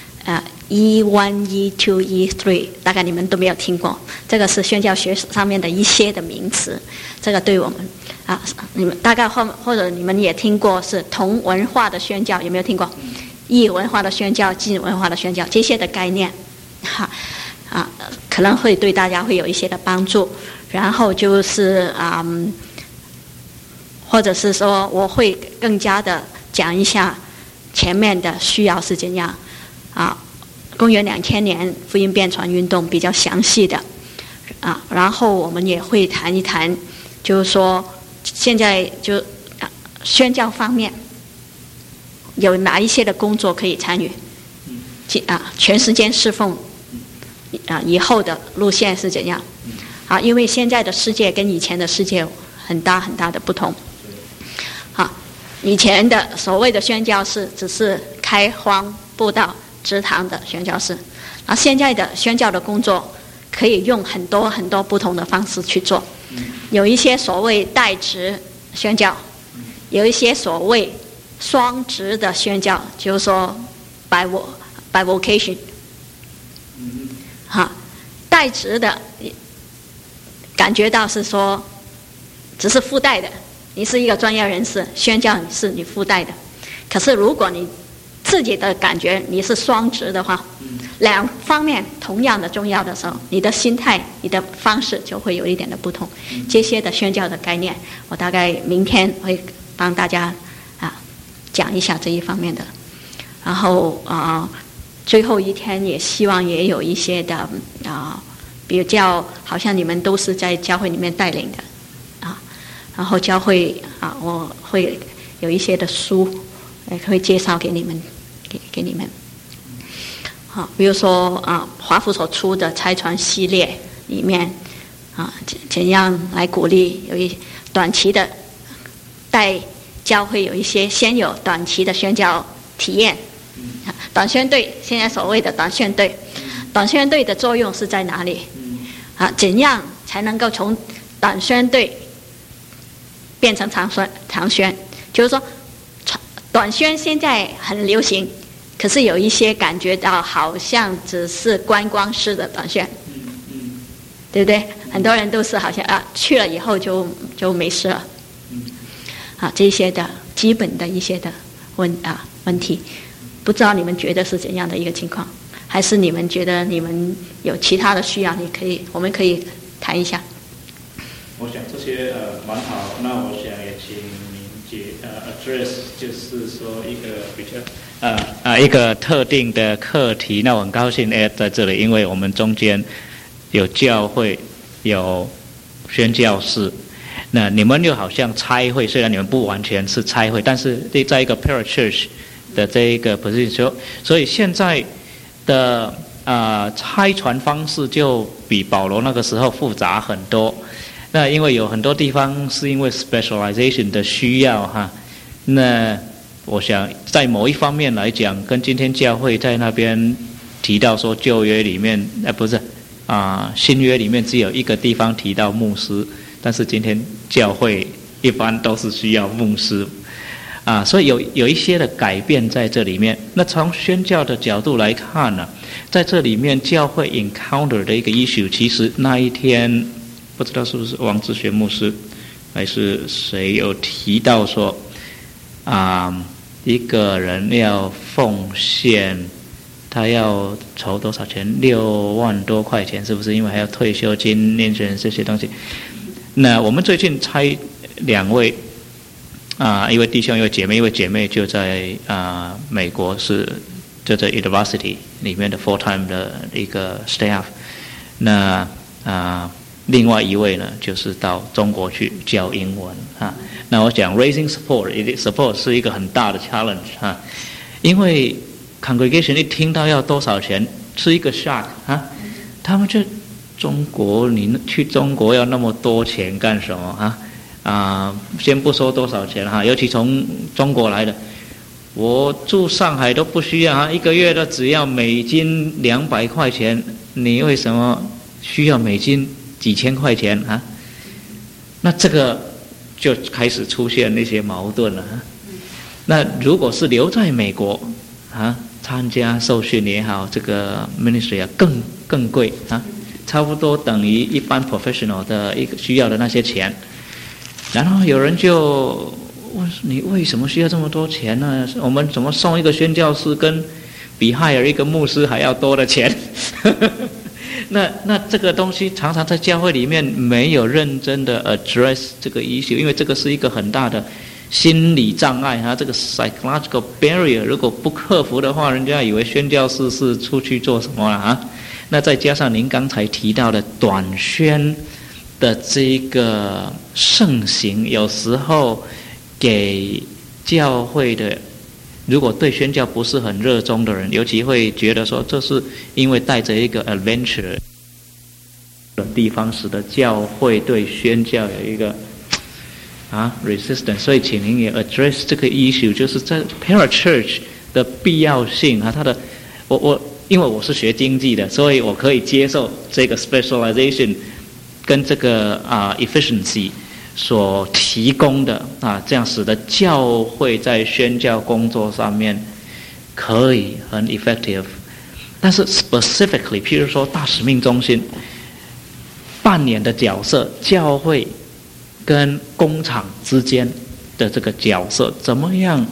E1、E2、E3， 大概你们都没有听过，这个是宣教学上面的一些的名词。这个对我们你们大概或者你们也听过是同文化的宣教，有没有听过？异文化的宣教、近文化的宣教，这些的概念，可能会对大家会有一些的帮助。然后就是或者是说我会更加的讲一下前面的需要是怎样公元2000年福音遍传运动比较详细的然后我们也会谈一谈，就是说现在就宣教方面有哪一些的工作可以参与？全时间侍奉以后的路线是怎样？因为现在的世界跟以前的世界很大很大的不同。以前的所谓的宣教士只是开荒布道植堂的宣教士，现在的宣教的工作可以用很多很多不同的方式去做。有一些所谓代职宣教，有一些所谓双职的宣教，就是说 by vocation。代职的感觉到是说只是附带的，你是一个专业人士，宣教是你附带的。可是如果你自己的感觉你是双职的话，两方面同样的重要的时候，你的心态你的方式就会有一点的不同。这些的宣教的概念我大概明天会帮大家讲一下这一方面的。然后最后一天也希望也有一些的比较好像你们都是在教会里面带领的然后教会我会有一些的书会介绍给你们给你们。比如说华府所出的差传系列里面怎样来鼓励有一短期的带教会有一些先有短期的宣教体验。短宣队现在所谓的短宣队，短宣队的作用是在哪里？怎样才能够从短宣队变成长宣？就是说短宣现在很流行，可是有一些感觉到好像只是观光式的短宣，对不对？很多人都是好像去了以后就没事了。这些的基本的一些的问题，不知道你们觉得是怎样的一个情况？还是你们觉得你们有其他的需要，我们可以谈一下。 我想这些蛮好，那我想也请您address， 就是说一个比较一个特定的课题。那我很高兴在这里，因为我们中间有教会，有宣教士。那你们又好像差会，虽然你们不完全是差会，但是在一个 parachurch 的这一个 position， 所以现在的差传方式就比保罗那个时候复杂很多。那因为有很多地方是因为 specialization 的需要那我想在某一方面来讲，跟今天教会在那边提到说旧约里面不是新约里面只有一个地方提到牧师，但是今天教会一般都是需要牧师所以有一些的改变在这里面。那从宣教的角度来看呢，在这里面教会 encounter 的一个 issue， 其实那一天不知道是不是王志学牧师还是谁有提到说一个人要奉献，他要筹多少钱？6万多块钱，是不是？因为还要退休金、年金这些东西。那我们最近差2位一位弟兄一位姐妹，一位姐妹就在美国就在 University 里面的 full time 的一个 staff。那另外一位呢，就是到中国去教英文那我讲 raising support 是一个很大的 challenge 因为 congregation 一听到要多少钱是一个 shock 他们就中国，你去中国要那么多钱干什么先不说多少钱尤其从中国来的，我住上海都不需要1个月都只要美金200块钱，你为什么需要美金几千块钱那这个就开始出现那些矛盾了那如果是留在美国参加受训也好，这个 ministry 更贵差不多等于一般 professional 的一个需要的那些钱。然后有人就问你为什么需要这么多钱呢？我们怎么送一个宣教士跟比hire一个牧师还要多的钱那这个东西常常在教会里面没有认真的 address 这个 issue， 因为这个是一个很大的心理障碍这个 psychological barrier 如果不克服的话，人家以为宣教士是出去做什么了那再加上您刚才提到的短宣的这个盛行，有时候给教会的如果对宣教不是很热衷的人，尤其会觉得说这是因为带着一个 adventure 的地方，使得教会对宣教有一个resistance， 所以请您也 address 这个 issue， 就是在 parachurch 的必要性它的因为我是学经济的，所以我可以接受这个 specialization 跟这个efficiency 所提供的这样使得教会在宣教工作上面可以很 effective。但是 specifically， 譬如说大使命中心扮演的角色，教会跟工厂之间的这个角色，怎么样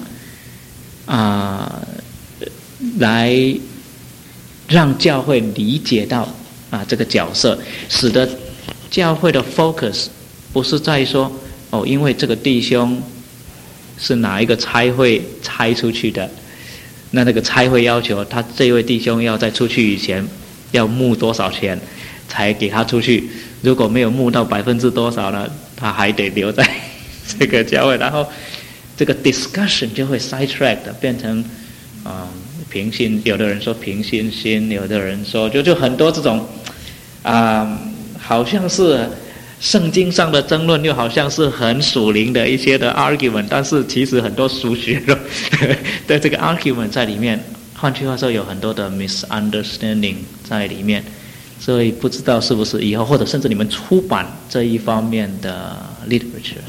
来让教会理解到这个角色，使得教会的 focus 不是在说因为这个弟兄是哪一个差会差出去的，那个差会要求他这位弟兄要在出去以前要募多少钱才给他出去，如果没有募到多少呢，他还得留在这个教会，然后这个 discussion 就会 sidetrack 的变成平信，有的人说平信心，有的人说就很多这种好像是圣经上的争论，又好像是很属灵的一些的 argument， 但是其实很多属血的这个 argument 在里面，换句话说有很多的 misunderstanding 在里面，所以不知道是不是以后或者甚至你们出版这一方面的 literature。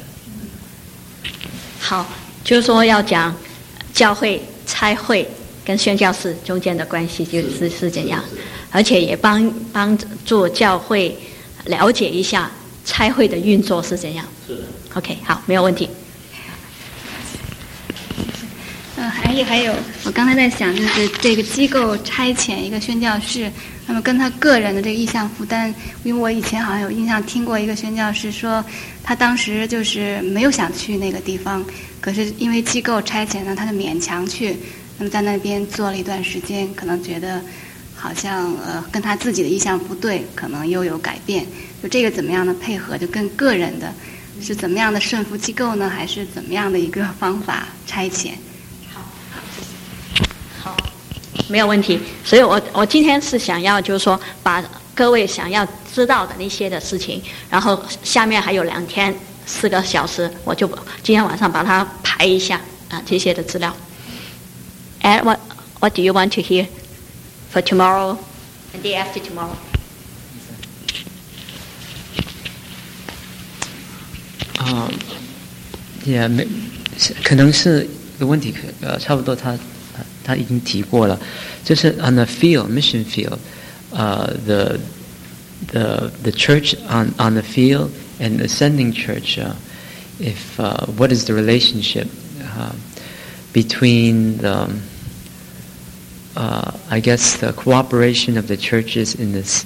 好，就是说要讲教会差会跟宣教士中间的关系是怎样，而且也帮助教会了解一下差会的运作是怎样。 是的。 OK， 好，没有问题。 还有，我刚才在想，就是这个机构差遣一个宣教士，那么跟他个人的这个意向负担，因为我以前好像有印象听过一个宣教士说，他当时就是没有想去那个地方，可是因为机构差遣呢，他就勉强去，那么在那边做了一段时间，可能觉得好像跟他自己的意向不对，可能又有改变，就这个怎么样的配合，就跟个人的是怎么样的顺服机构呢，还是怎么样的一个方法差遣？ 好，没有问题。所以我今天是想要就是说把各位想要知道的那些的事情，然后下面还有2天4个小时，我就今天晚上把它排一下这些的资料。And what do you want to hear for tomorrow and day after tomorrow? Yeah， 可能是个问题，差不多他已经提过了，就是 on the field, mission field, the church on the field and the sending church, if what is the relationship between the I guess the cooperation of the churches in this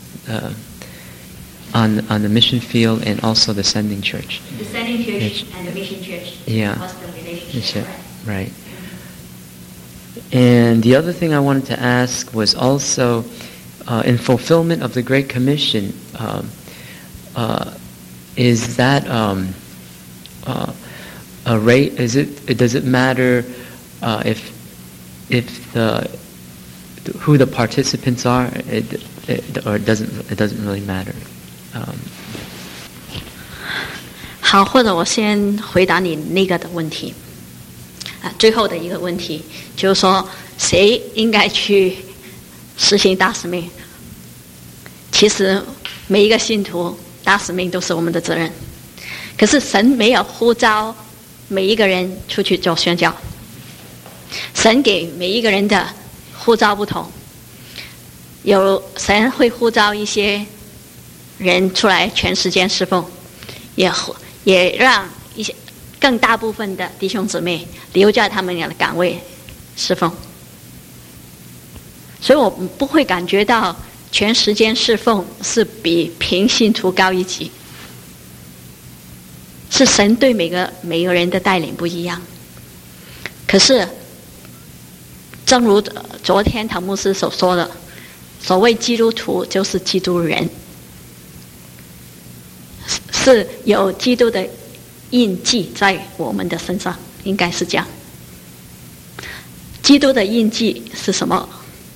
on the mission field and also the sending church. The sending church and the mission church. Yeah. What's the relationship? Right. And the other thing I wanted to ask was also in fulfillment of the Great Commission, is that a rate? Does it matter if who the participants are? Or it doesn't really matter. 好，或者我先回答你那个的问题。最后的一个问题就是说，谁应该去实行大使命？其实每一个信徒大使命都是我们的责任，可是神没有呼召每一个人出去做宣教，神给每一个人的呼召不同，有神会呼召一些人出来全时间侍奉，也让一些更大部分的弟兄姊妹留在他们的岗位侍奉，所以我们不会感觉到全时间侍奉是比平信徒高一级，是神对每个人的带领不一样。可是正如昨天唐牧师所说的，所谓基督徒就是基督人，是有基督的印记在我们的身上，应该是这样。 基督的印记是什么？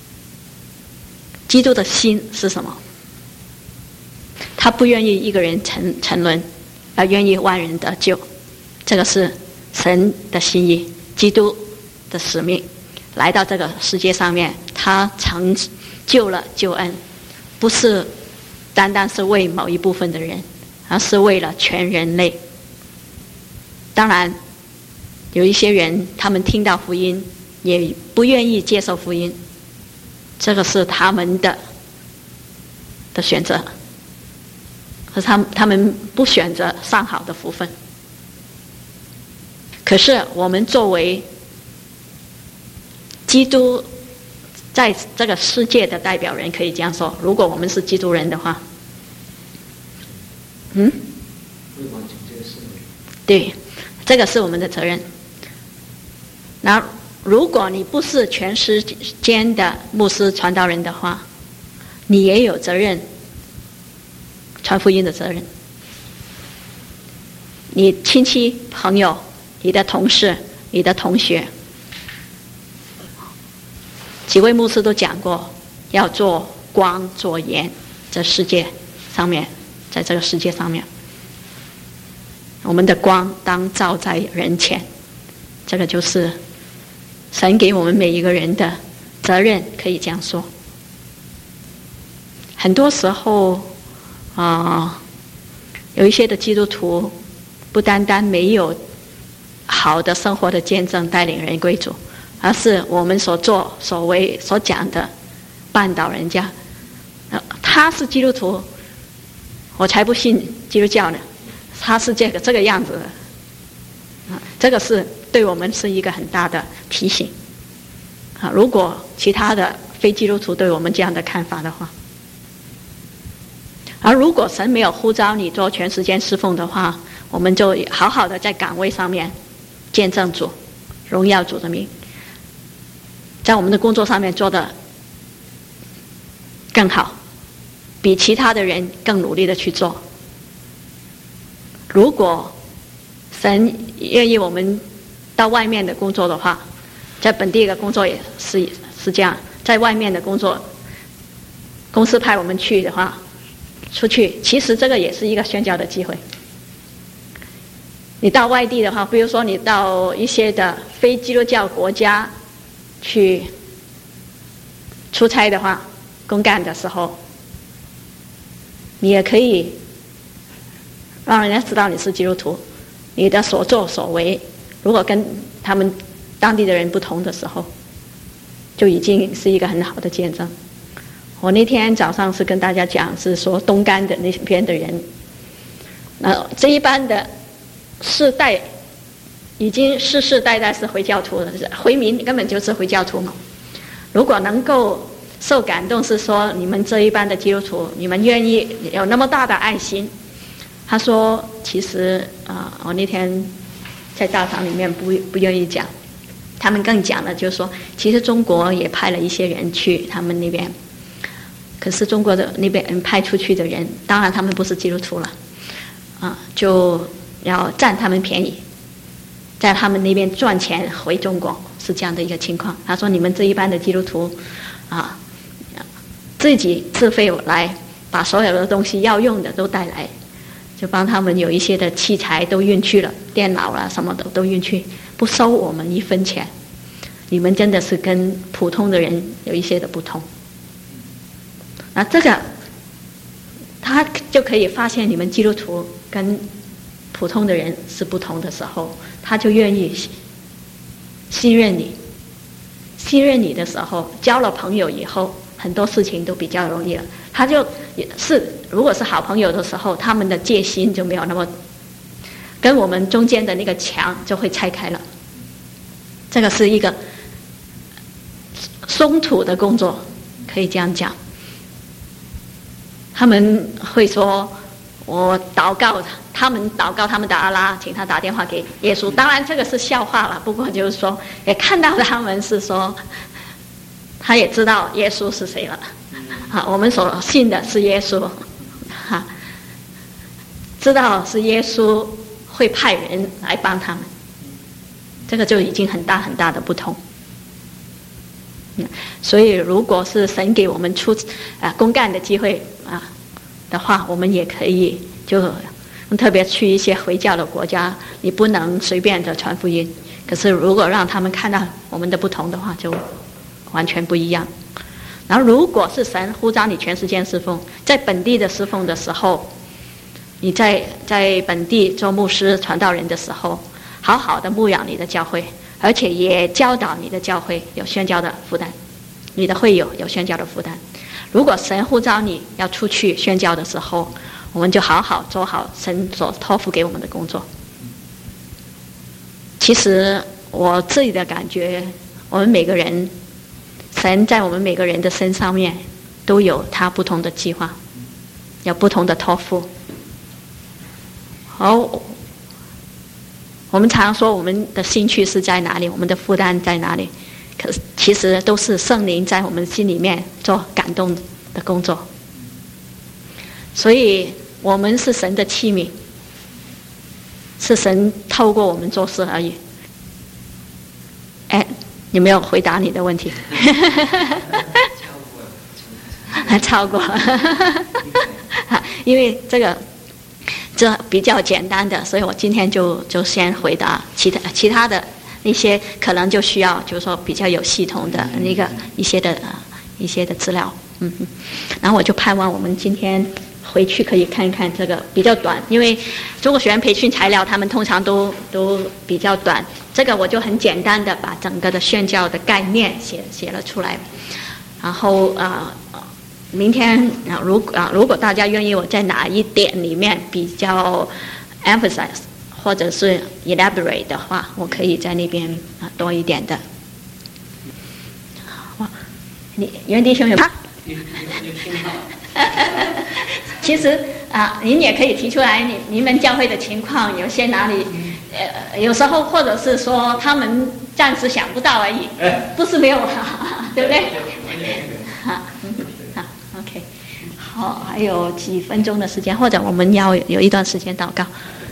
基督的心是什么？他不愿意一个人沉沦，而愿意万人得救。这个是神的心意，基督的使命，来到这个世界上面，他成就了救恩，不是单单是为某一部分的人，而是为了全人类。当然有一些人他们听到福音也不愿意接受福音，这个是他们的选择，可是他们不选择上好的福分。可是我们作为基督在这个世界的代表人，可以这样说，如果我们是基督人的话，对，这个是我们的责任。那如果你不是全世界的牧师传道人的话，你也有责任，传福音的责任。你亲戚朋友、你的同事、你的同学，几位牧师都讲过，要做光做盐，在世界上面，在这个世界上面，我们的光当照在人前，这个就是神给我们每一个人的责任，可以这样说。很多时候有一些的基督徒不单单没有好的生活的见证带领人归主，而是我们所做所为所讲的绊倒人家。他是基督徒，我才不信基督教呢，他是这个样子的，这个是对我们是一个很大的提醒。如果其他的非基督徒对我们这样的看法的话，而如果神没有呼召你做全时间侍奉的话，我们就好好的在岗位上面见证主，荣耀主的名，在我们的工作上面做得更好，比其他的人更努力的去做。如果神愿意我们到外面的工作的话，在本地的工作也是这样，在外面的工作，公司派我们去的话，出去，其实这个也是一个宣教的机会。你到外地的话，比如说你到一些的非基督教国家去出差的话，公干的时候，你也可以让人家知道你是基督徒，你的所作所为如果跟他们当地的人不同的时候，就已经是一个很好的见证。我那天早上是跟大家讲，是说东干的那边的人，这一班的世代已经世世代代是回教徒了，回民根本就是回教徒嘛。如果能够受感动，是说你们这一班的基督徒，你们愿意有那么大的爱心。他说其实我那天在大堂里面不愿意讲，他们更讲了，就是说其实中国也派了一些人去他们那边，可是中国的那边人派出去的人，当然他们不是基督徒了就要占他们便宜，在他们那边赚钱回中国，是这样的一个情况。他说你们这一班的基督徒自己自费来把所有的东西要用的都带来，就帮他们有一些的器材都运去了，电脑啦什么的都运去，不收我们一分钱。你们真的是跟普通的人有一些的不同。那这个他就可以发现你们基督徒跟普通的人是不同的时候，他就愿意信任你。信任你的时候，交了朋友以后，很多事情都比较容易了。他就也是，如果是好朋友的时候，他们的戒心就没有那么，跟我们中间的那个墙就会拆开了。这个是一个松土的工作，可以这样讲。他们会说我祷告，他们祷告他们的阿拉，请他打电话给耶稣。当然这个是笑话了，不过就是说也看到他们是说他也知道耶稣是谁了我们所信的是耶稣知道是耶稣会派人来帮他们，这个就已经很大很大的不同。 所以如果是神给我们公干的机会的话，我们也可以就特别去一些回教的国家，你不能随便的传福音。可是如果让他们看到我们的不同的话，就完全不一样。然后如果是神呼召你全时间侍奉，在本地的侍奉的时候，你在本地做牧师传道人的时候，好好的牧养你的教会，而且也教导你的教会有宣教的负担，你的会友有宣教的负担。如果神呼召你要出去宣教的时候，我们就好好做好神所托付给我们的工作。其实我自己的感觉，我们每个人，神在我们每个人的身上面都有他不同的计划，有不同的托付。我们常说我们的兴趣是在哪里，我们的负担在哪里，可是其实都是圣灵在我们心里面做感动的工作。所以我们是神的器皿，是神透过我们做事而已。有没有回答你的问题？超过因为这比较简单的，所以我今天就先回答其他的一些可能就需要就是说比较有系统的一些的资料。然后我就盼望我们今天回去可以看一看这个比较短，因为中国学院培训材料他们通常都比较短，这个我就很简单的把整个的宣教的概念写了出来。然后明天如果大家愿意我在哪一点里面比较 emphasize 或者是 elaborate 的话，我可以在那边多一点的。你袁弟兄有其实您也可以提出来你们教会的情况，有些哪里有时候或者是说他们暂时想不到而已，不是没有对不对？OK， 好，还有几分钟的时间，或者我们要有一段时间祷告。